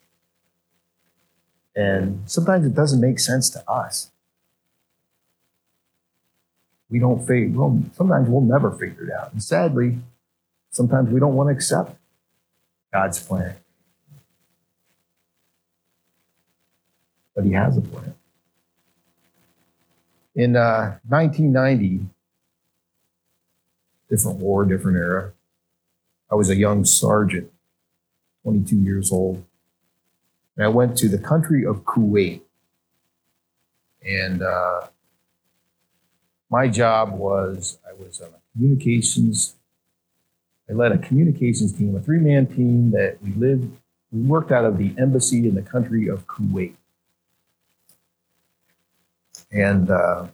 And sometimes it doesn't make sense to us. We don't figure, well, sometimes we'll never figure it out. And sadly, sometimes we don't want to accept God's plan. But he has a plan. In uh, nineteen ninety, different war, different era, I was a young sergeant, twenty-two years old. And I went to the country of Kuwait. And uh, my job was, I was on a communications, I led a communications team, a three-man team that we lived, we worked out of the embassy in the country of Kuwait. And uh,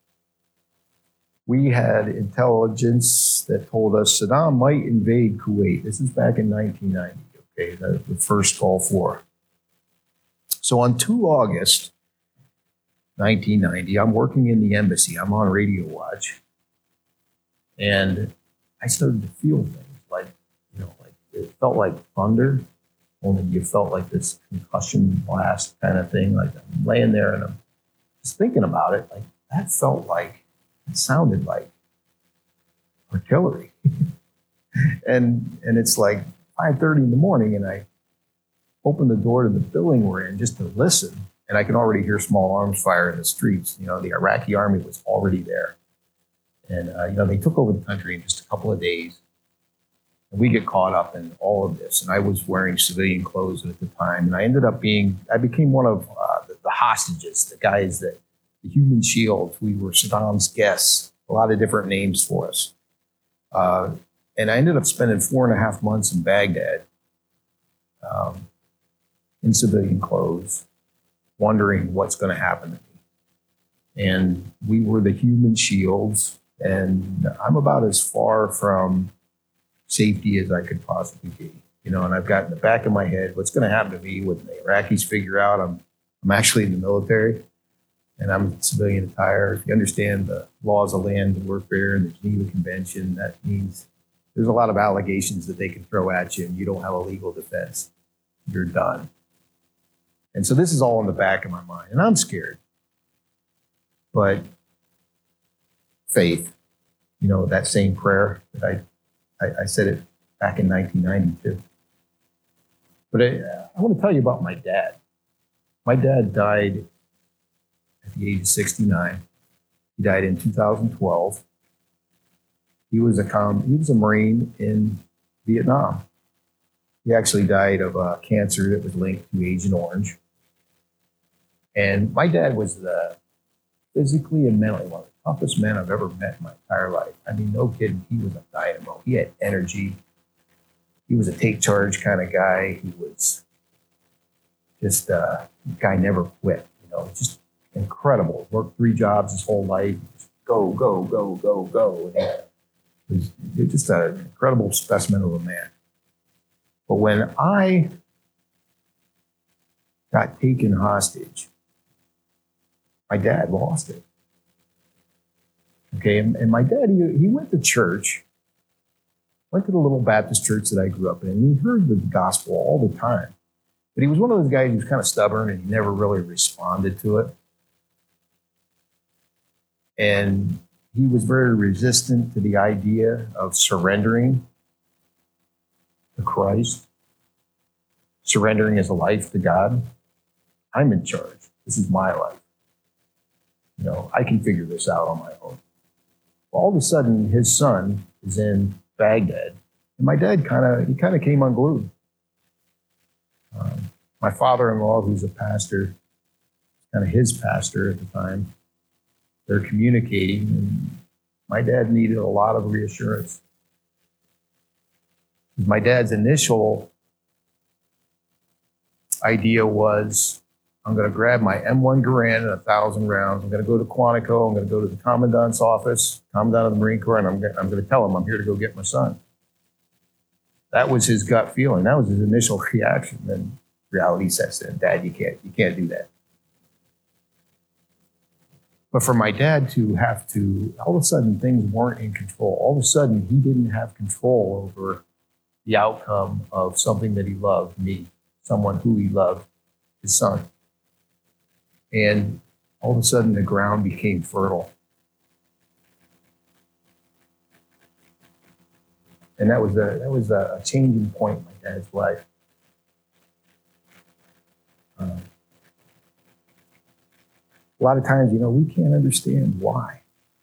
we had intelligence that told us Saddam might invade Kuwait. This is back in nineteen ninety, okay, the, the first Gulf War. So on the second of August, nineteen ninety, I'm working in the embassy. I'm on radio watch. And I started to feel things like, you know, like it felt like thunder, only you felt like this concussion blast kind of thing. Like I'm laying there and I'm just thinking about it. Like that felt like, it sounded like artillery. and and it's like five thirty in the morning and I open the door to the building we're in just to listen. And I can already hear small arms fire in the streets. You know, the Iraqi army was already there. And, uh, you know, they took over the country in just a couple of days. And we get caught up in all of this. And I was wearing civilian clothes at the time. And I ended up being, I became one of uh, the, the hostages, the guys that, the human shields. We were Saddam's guests, a lot of different names for us. Uh, and I ended up spending four and a half months in Baghdad. Um, in civilian clothes, wondering what's going to happen to me. And we were the human shields, and I'm about as far from safety as I could possibly be. You know, and I've got in the back of my head what's going to happen to me when the Iraqis figure out I'm I'm actually in the military, and I'm in civilian attire. If you understand the laws of land warfare and the Geneva Convention, that means there's a lot of allegations that they can throw at you and you don't have a legal defense. You're done. And so this is all in the back of my mind, and I'm scared. But faith, you know, that same prayer that I, I, I said it back in nineteen ninety-two. But I, I want to tell you about my dad. My dad died at the age of sixty-nine. He died in two thousand twelve. He was a com- he was a Marine in Vietnam. He actually died of uh, cancer that was linked to Agent Orange. And my dad was uh, physically and mentally one of the toughest men I've ever met in my entire life. I mean, no kidding. He was a dynamo. He had energy. He was a take charge kind of guy. He was just, uh, the guy never quit, you know, just incredible. Worked three jobs his whole life. Just go, go, go, go, go. And he was, he was just an incredible specimen of a man. But when I got taken hostage, my dad lost it. Okay, and, and my dad, he, he went to church, went to the little Baptist church that I grew up in, and he heard the gospel all the time. But he was one of those guys who was kind of stubborn and he never really responded to it. And he was very resistant to the idea of surrendering to Christ, surrendering his life to God. I'm in charge. This is my life. You know, I can figure this out on my own. All of a sudden, his son is in Baghdad, and my dad kind of he kind of came unglued. Um, my father-in-law, who's a pastor, kind of his pastor at the time, they're communicating, and my dad needed a lot of reassurance. My dad's initial idea was, I'm going to grab my M one Garand and a thousand rounds. I'm going to go to Quantico. I'm going to go to the commandant's office, commandant of the Marine Corps, and I'm going, I'm going to tell him I'm here to go get my son. That was his gut feeling. That was his initial reaction. Then reality sets in. Dad, you can't, you can't do that. But for my dad to have to, all of a sudden things weren't in control. All of a sudden he didn't have control over the outcome of something that he loved, me, someone who he loved, his son. And all of a sudden, the ground became fertile. And that was a that was a changing point in my dad's life. Uh, a lot of times, you know, we can't understand why.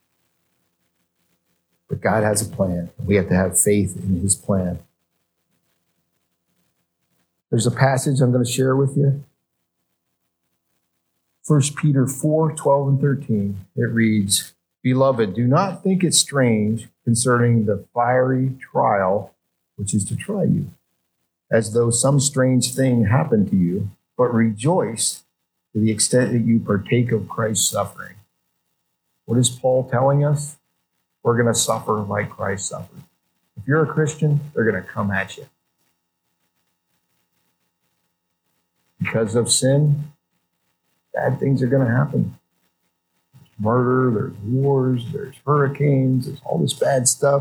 But God has a plan. We have to have faith in his plan. There's a passage I'm going to share with you. First Peter four, twelve and thirteen, it reads, Beloved, do not think it strange concerning the fiery trial which is to try you, as though some strange thing happened to you, but rejoice to the extent that you partake of Christ's suffering. What is Paul telling us? We're going to suffer like Christ suffered. If you're a Christian, they're going to come at you. Because of sin, bad things are going to happen. There's murder, there's wars, there's hurricanes, there's all this bad stuff.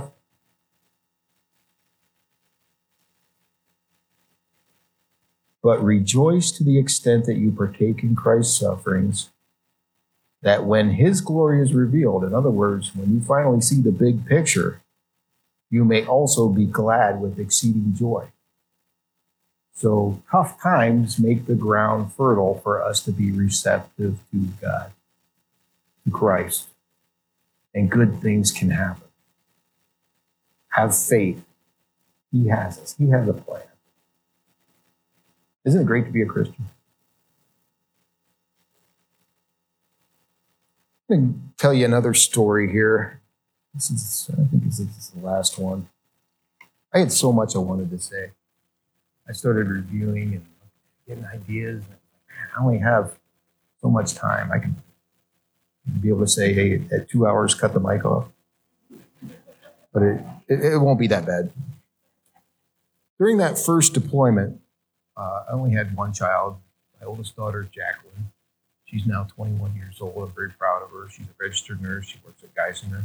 But rejoice to the extent that you partake in Christ's sufferings, that when his glory is revealed, in other words, when you finally see the big picture, you may also be glad with exceeding joy. So tough times make the ground fertile for us to be receptive to God, to Christ, and good things can happen. Have faith. He has us. He has a plan. Isn't it great to be a Christian? I'm going to tell you another story here. This is, I think this is the last one. I had so much I wanted to say. I started reviewing and getting ideas. Man, I only have so much time. I can be able to say, hey, at two hours, cut the mic off. But it, it, it won't be that bad. During that first deployment, uh, I only had one child, my oldest daughter, Jacqueline. She's now twenty-one years old. I'm very proud of her. She's a registered nurse. She works at Geisinger.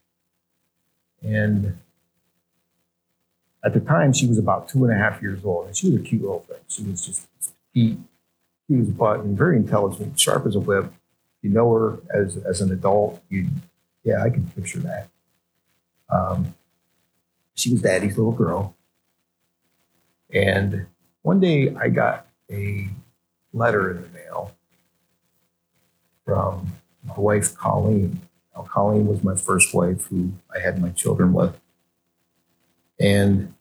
And at the time, she was about two and a half years old. And she was a cute little thing. She was just petite, cute as a button, very intelligent, sharp as a whip. You know her as, as an adult. You, yeah, I can picture that. Um, she was Daddy's little girl. And one day I got a letter in the mail from my wife, Colleen. Now, Colleen was my first wife who I had my children with. And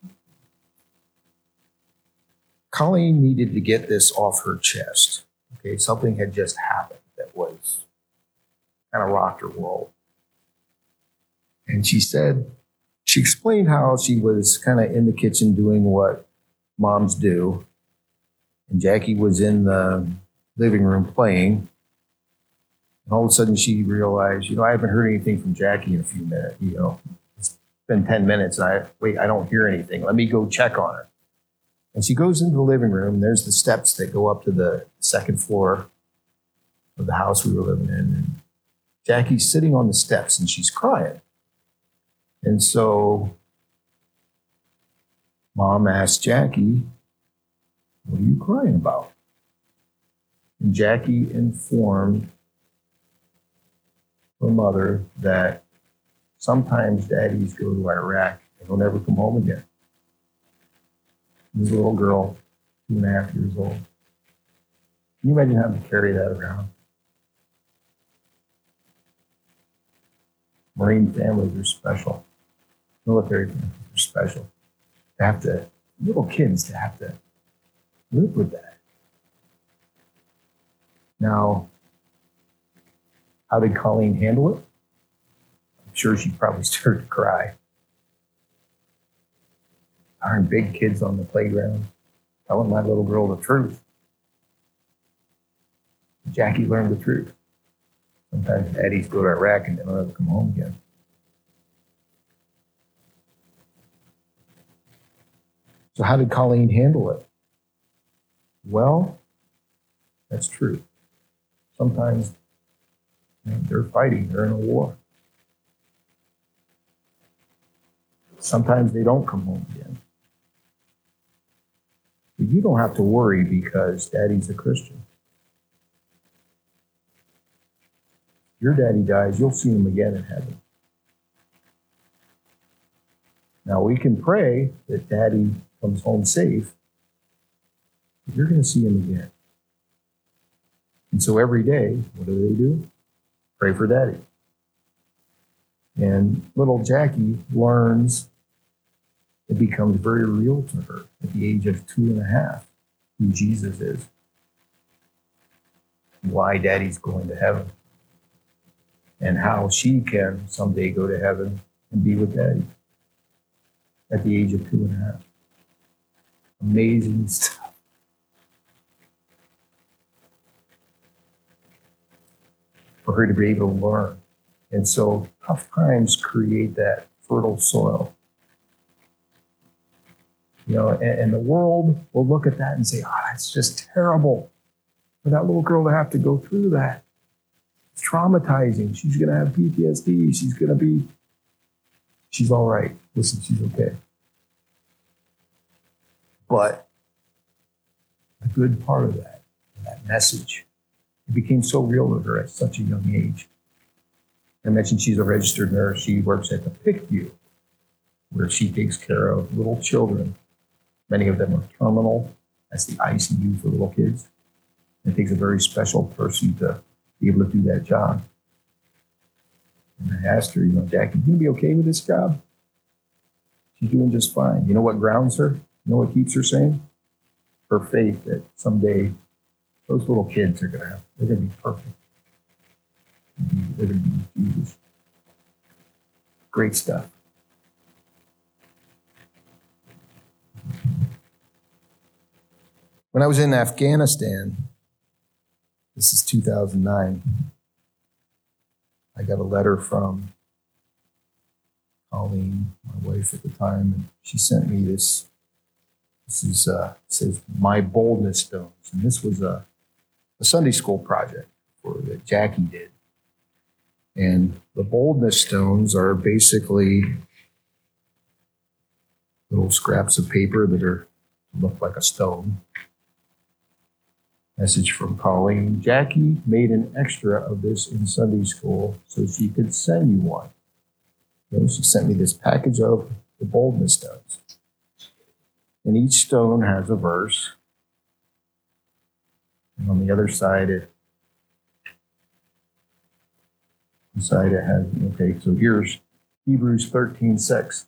Colleen needed to get this off her chest. Okay, something had just happened that was kind of rocked her world. And she said, she explained how she was kind of in the kitchen doing what moms do. And Jackie was in the living room playing. And all of a sudden she realized, you know, I haven't heard anything from Jackie in a few minutes. You know, it's been ten minutes and I, wait, I don't hear anything. Let me go check on her. And she goes into the living room. And there's the steps that go up to the second floor of the house we were living in. And Jackie's sitting on the steps and she's crying. And so Mom asked Jackie, what are you crying about? And Jackie informed her mother that sometimes daddies go to Iraq and they'll never come home again. This little girl, two and a half years old. Can you imagine having to carry that around? Marine families are special. Military families are special. To have to, little kids to have to live with that. Now, how did Colleen handle it? I'm sure she probably started to cry. Aren't big kids on the playground telling my little girl the truth. Jackie learned the truth. Sometimes daddies go to Iraq and they don't ever come home again. So how did Colleen handle it? Well, that's true. Sometimes you know, they're fighting, they're in a war. Sometimes they don't come home again. But you don't have to worry because daddy's a Christian. Your daddy dies, you'll see him again in heaven. Now we can pray that daddy comes home safe, but you're going to see him again. And so every day, what do they do? Pray for daddy. And little Jackie learns, it becomes very real to her at the age of two and a half, who Jesus is, why daddy's going to heaven, and how she can someday go to heaven and be with daddy at the age of two and a half. Amazing stuff. For her to be able to learn. And so tough times create that fertile soil. You know, and, and the world will look at that and say, oh, that's just terrible for that little girl to have to go through that. It's traumatizing. She's going to have P T S D. She's going to be, she's all right. Listen, she's okay. But the good part of that, that message, it became so real to her at such a young age. I mentioned she's a registered nurse. She works at the P I C U, where she takes care of little children. Many of them are terminal. That's the I C U for little kids. It takes a very special person to be able to do that job. And I asked her, you know, Jackie, you gonna be okay with this job? She's doing just fine. You know what grounds her? You know what keeps her sane? Her faith that someday those little kids are gonna have, they're gonna be perfect. They're gonna be with Jesus. Great stuff. When I was in Afghanistan, this is two thousand nine, I got a letter from Colleen, my wife at the time, and she sent me this. This is uh, it says My Boldness Stones, and this was a, a Sunday school project that Jackie did. And the boldness stones are basically little scraps of paper that are look like a stone. Message from Colleen. Jackie made an extra of this in Sunday school so she could send you one. You know, she sent me this package of the boldness stones. And each stone has a verse. And on the other side, it inside it has, okay, so here's Hebrews thirteen six.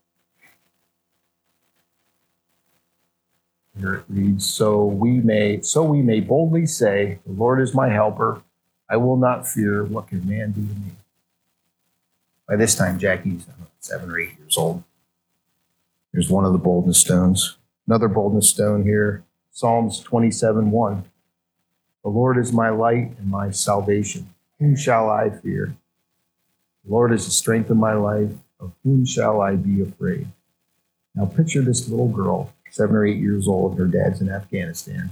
Here it reads, so we may so we may boldly say, the Lord is my helper. I will not fear. What can man do to me? By this time, Jackie's I don't know, seven or eight years old. Here's one of the boldness stones. Another boldness stone here, Psalms twenty-seven one. The Lord is my light and my salvation. Whom shall I fear? The Lord is the strength of my life. Of whom shall I be afraid? Now picture this little girl, seven or eight years old. Her dad's in Afghanistan.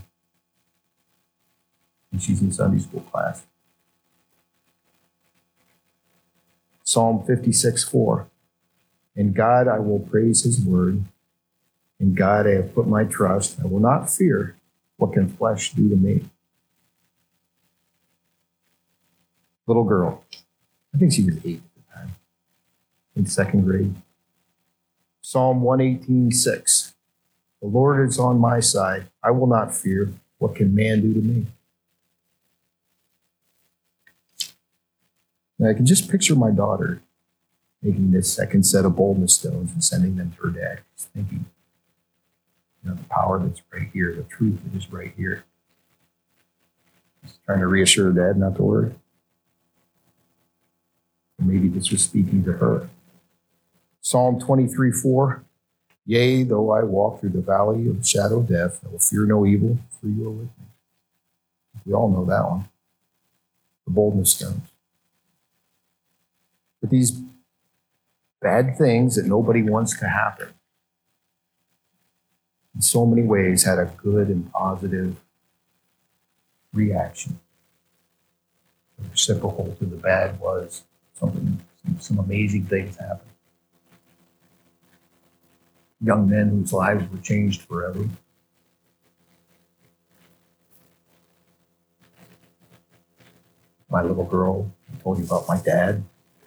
And she's in Sunday school class. Psalm fifty-six four. In God I will praise his word. In God I have put my trust. I will not fear. What can flesh do to me? Little girl. I think she was eight at the time. In second grade. Psalm one eighteen six. The Lord is on my side. I will not fear. What can man do to me? Now I can just picture my daughter making this second set of boldness stones and sending them to her dad. Just thinking, you know, the power that's right here, the truth that is right here. Just trying to reassure her dad not to worry. Or maybe this was speaking to her. Psalm twenty-three four. Yea, though I walk through the valley of the shadow of death, I will fear no evil, for you are with me. We all know that one. The boldness stones. But these bad things that nobody wants to happen, in so many ways, had a good and positive reaction. The reciprocal to the bad was something, some amazing things happened. Young men whose lives were changed forever. My little girl, I told you about my dad.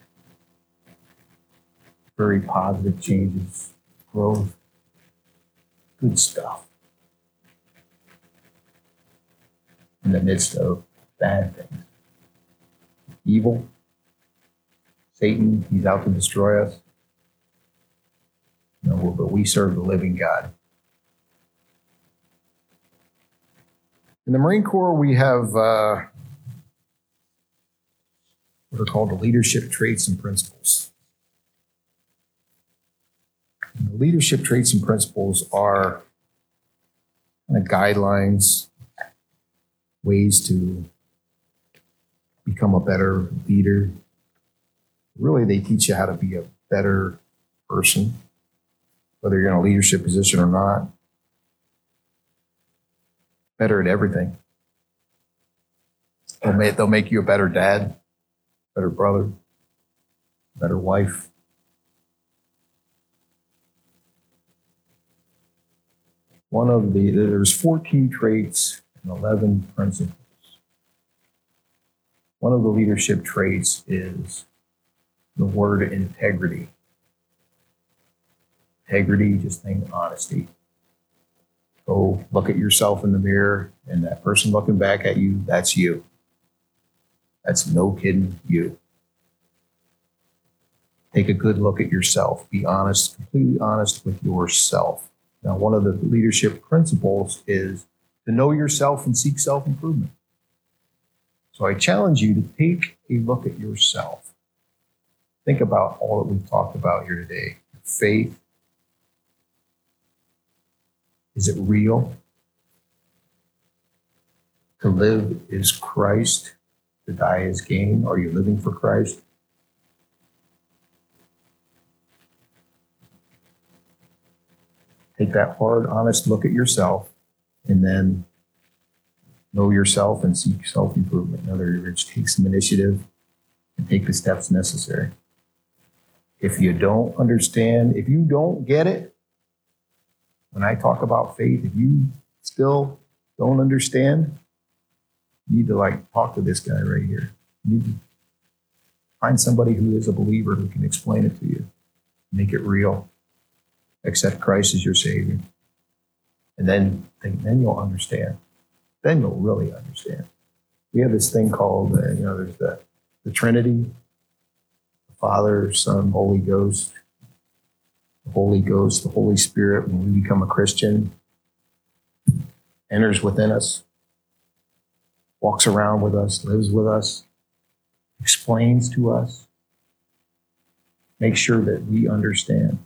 Very positive changes, growth, good stuff. In the midst of bad things. Evil, Satan, he's out to destroy us. No, but we serve the living God. In the Marine Corps, we have uh, what are called the leadership traits and principles. And the leadership traits and principles are kind of guidelines, ways to become a better leader. Really, they teach you how to be a better person, whether you're in a leadership position or not. Better at everything. They'll make, they'll make you a better dad, better brother, better wife. One of the, there's fourteen traits and eleven principles. One of the leadership traits is the word integrity. Integrity, just think honesty. Go look at yourself in the mirror, and that person looking back at you, that's you. That's no kidding you. Take a good look at yourself. Be honest, completely honest with yourself. Now, one of the leadership principles is to know yourself and seek self-improvement. So I challenge you to take a look at yourself. Think about all that we've talked about here today. Your faith. Is it real? To live is Christ. To die is gain. Are you living for Christ? Take that hard, honest look at yourself, and then Know yourself and seek self-improvement. In other words, take some initiative and take the steps necessary. If you don't understand, if you don't get it, when I talk about faith, if you still don't understand, you need to like talk to this guy right here. You need to find somebody who is a believer who can explain it to you, make it real, accept Christ as your Savior. And then, then you'll understand. Then you'll really understand. We have this thing called, uh, you know, there's the, the Trinity, the Father, Son, Holy Ghost. The Holy Ghost, the Holy Spirit, when we become a Christian, enters within us, walks around with us, lives with us, explains to us, makes sure that we understand.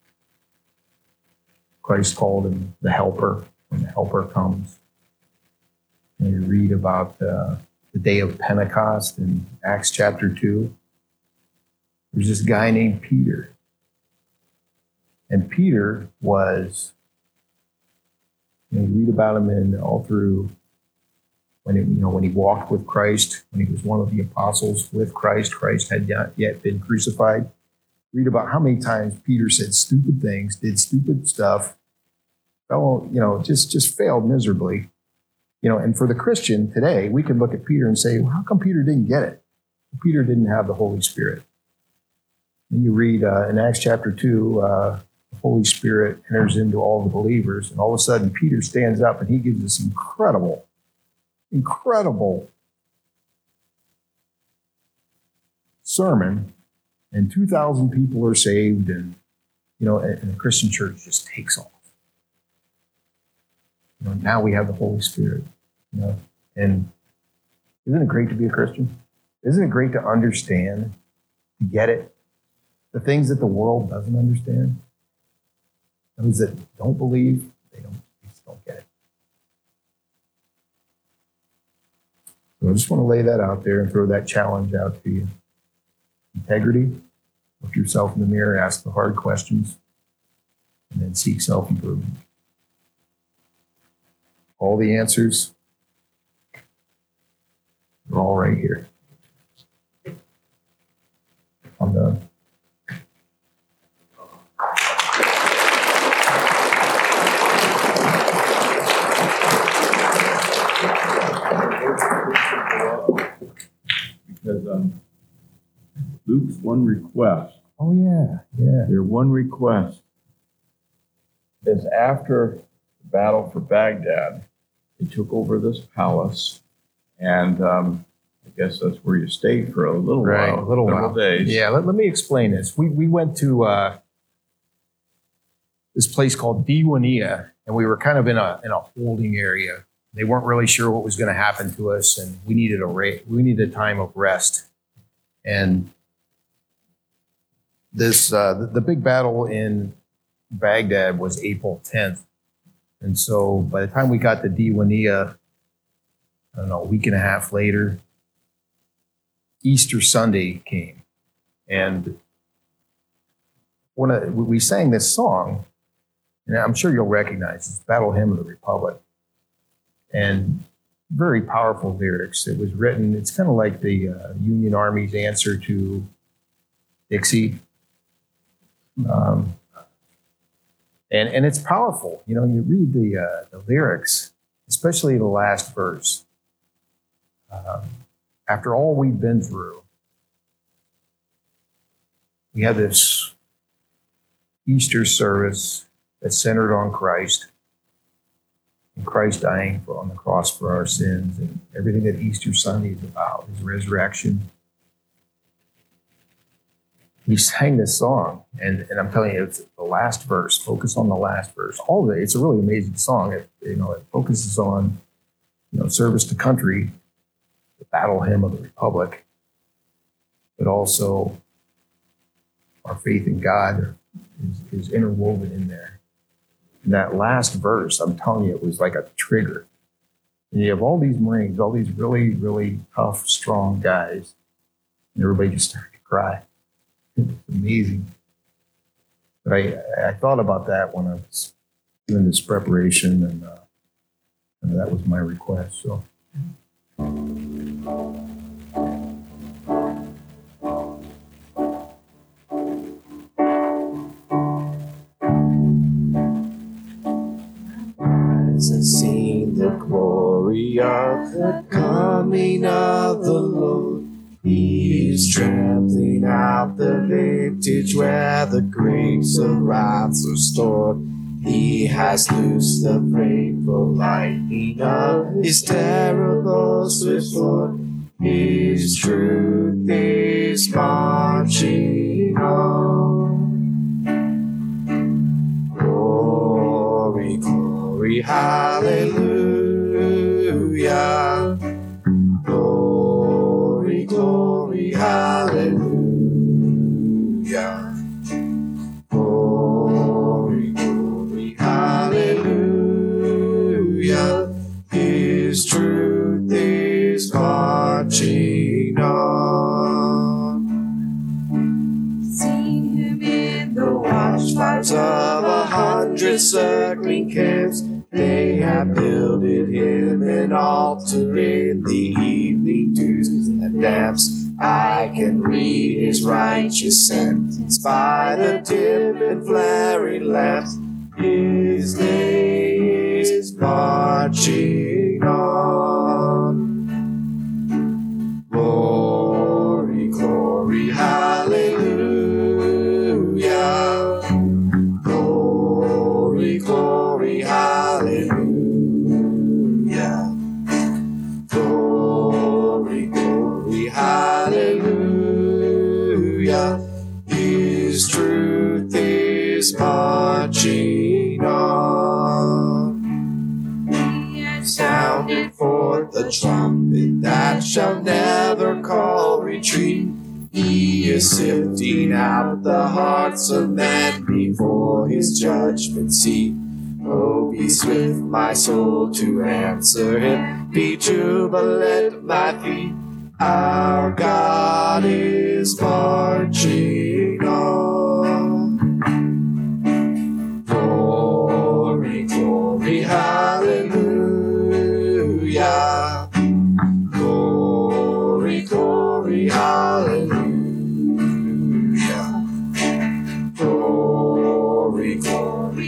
Christ called him the Helper when the Helper comes. And you read about uh, the day of Pentecost in Acts chapter two. There's this guy named Peter. And Peter was, you know, you read about him in all through when, it, you know, when he walked with Christ, when he was one of the apostles with Christ. Christ had not yet been crucified. Read about how many times Peter said stupid things, did stupid stuff, fell, you know, just, just failed miserably. You know, and for the Christian today, we can look at Peter and say, well, how come Peter didn't get it? Peter didn't have the Holy Spirit. And you read uh, in Acts chapter two, uh, the Holy Spirit enters into all the believers, and all of a sudden Peter stands up and he gives this incredible, incredible sermon, and two thousand people are saved, and, you know, and, and the Christian church just takes off. You know, now we have the Holy Spirit, you know, and isn't it great to be a Christian? Isn't it great to understand, to get it, the things that the world doesn't understand? Those that don't believe, they don't, they just don't get it. So I just want to lay that out there and throw that challenge out to you. Integrity, look yourself in the mirror, ask the hard questions, and then seek self-improvement. All the answers are all right here. I'm done. Because um, Luke's one request, Oh, yeah, yeah. their one request is after the battle for Baghdad, they took over this palace, and um, I guess that's where you stayed for a little Right, while, a little several while. days. Yeah, let, let me explain this. We we went to uh, this place called Diwania, and we were kind of in a in a holding area. They weren't really sure what was going to happen to us, and we needed a ra- we needed a time of rest. And this uh, the, the big battle in Baghdad was April tenth, and so by the time we got to Diwania, I don't know, a week and a half later, Easter Sunday came, and when I, we sang this song, and I'm sure you'll recognize it's Battle Hymn of the Republic, and very powerful lyrics. It was written, it's kind of like the uh, Union Army's answer to Dixie. Um, and, and it's powerful. You know, you read the, uh, the lyrics, especially the last verse. Um, after all we've been through, we have this Easter service that's centered on Christ, and Christ dying for, on the cross for our sins, and everything that Easter Sunday is about, his resurrection. We sang this song, and, and I'm telling you, it's the last verse. Focus on the last verse. All of it, it's a really amazing song. It, you know, it focuses on, you know, service to country, the battle hymn of the Republic, but also our faith in God is, is interwoven in there. And that last verse, I'm telling you, it was like a trigger. And you have all these Marines, all these really, really tough, strong guys, and everybody just started to cry. It was amazing. But I, I thought about that when I was doing this preparation, and, uh, and that was my request. So Eyes have seen the glory of the coming of the Lord. He is trampling out the vintage where the grapes of wrath are stored. He has loosed the fateful lightning of his terrible swift sword. His truth is marching on. Glory, glory, hallelujah. Glory, glory, hallelujah. Glory, glory, hallelujah. His truth is marching on. Seen him in the Watchfires of a hundred circling camps. They have builded him an altar in the evening dews and damps. I can read his righteous sentence by the dim and flaring lamps. His day is marching on. Glory, glory, hallelujah. Glory, glory, hallelujah. Glory, glory, hallelujah. His truth is marching on. He has Sounded forth the trumpet that shall never call retreat. He is sifting out the hearts of men before his judgment seat. Oh, be swift, my soul, to answer him. Be jubilant, my feet. Our God is marching on. Glory, glory, hallelujah. Glory, glory, hallelujah. Glory, glory,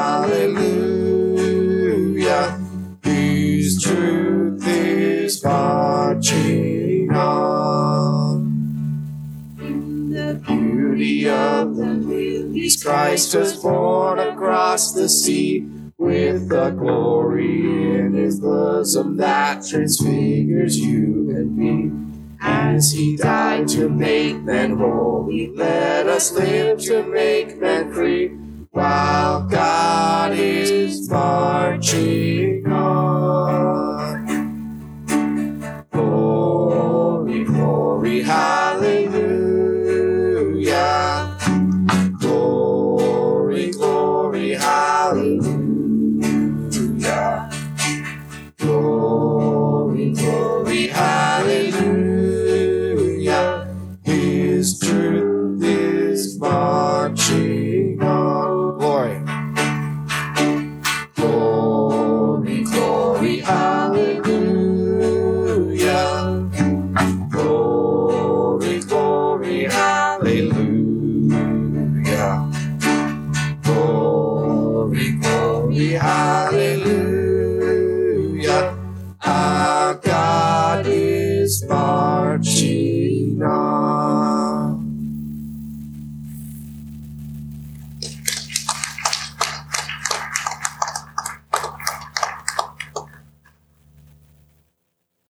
hallelujah. His truth is marching on. in the Beauty of the lilies, Christ was born across the sea, with the glory in his bosom that transfigures you and me. As he died to make men holy, let us live to make men free, while God is marching on. Glory, glory, hallelujah. Glory, glory, hallelujah. Glory, glory, hallelujah. His truth is marching on. Glory. Glory, glory, hallelujah. Glory, glory, hallelujah. Glory, glory, hallelujah.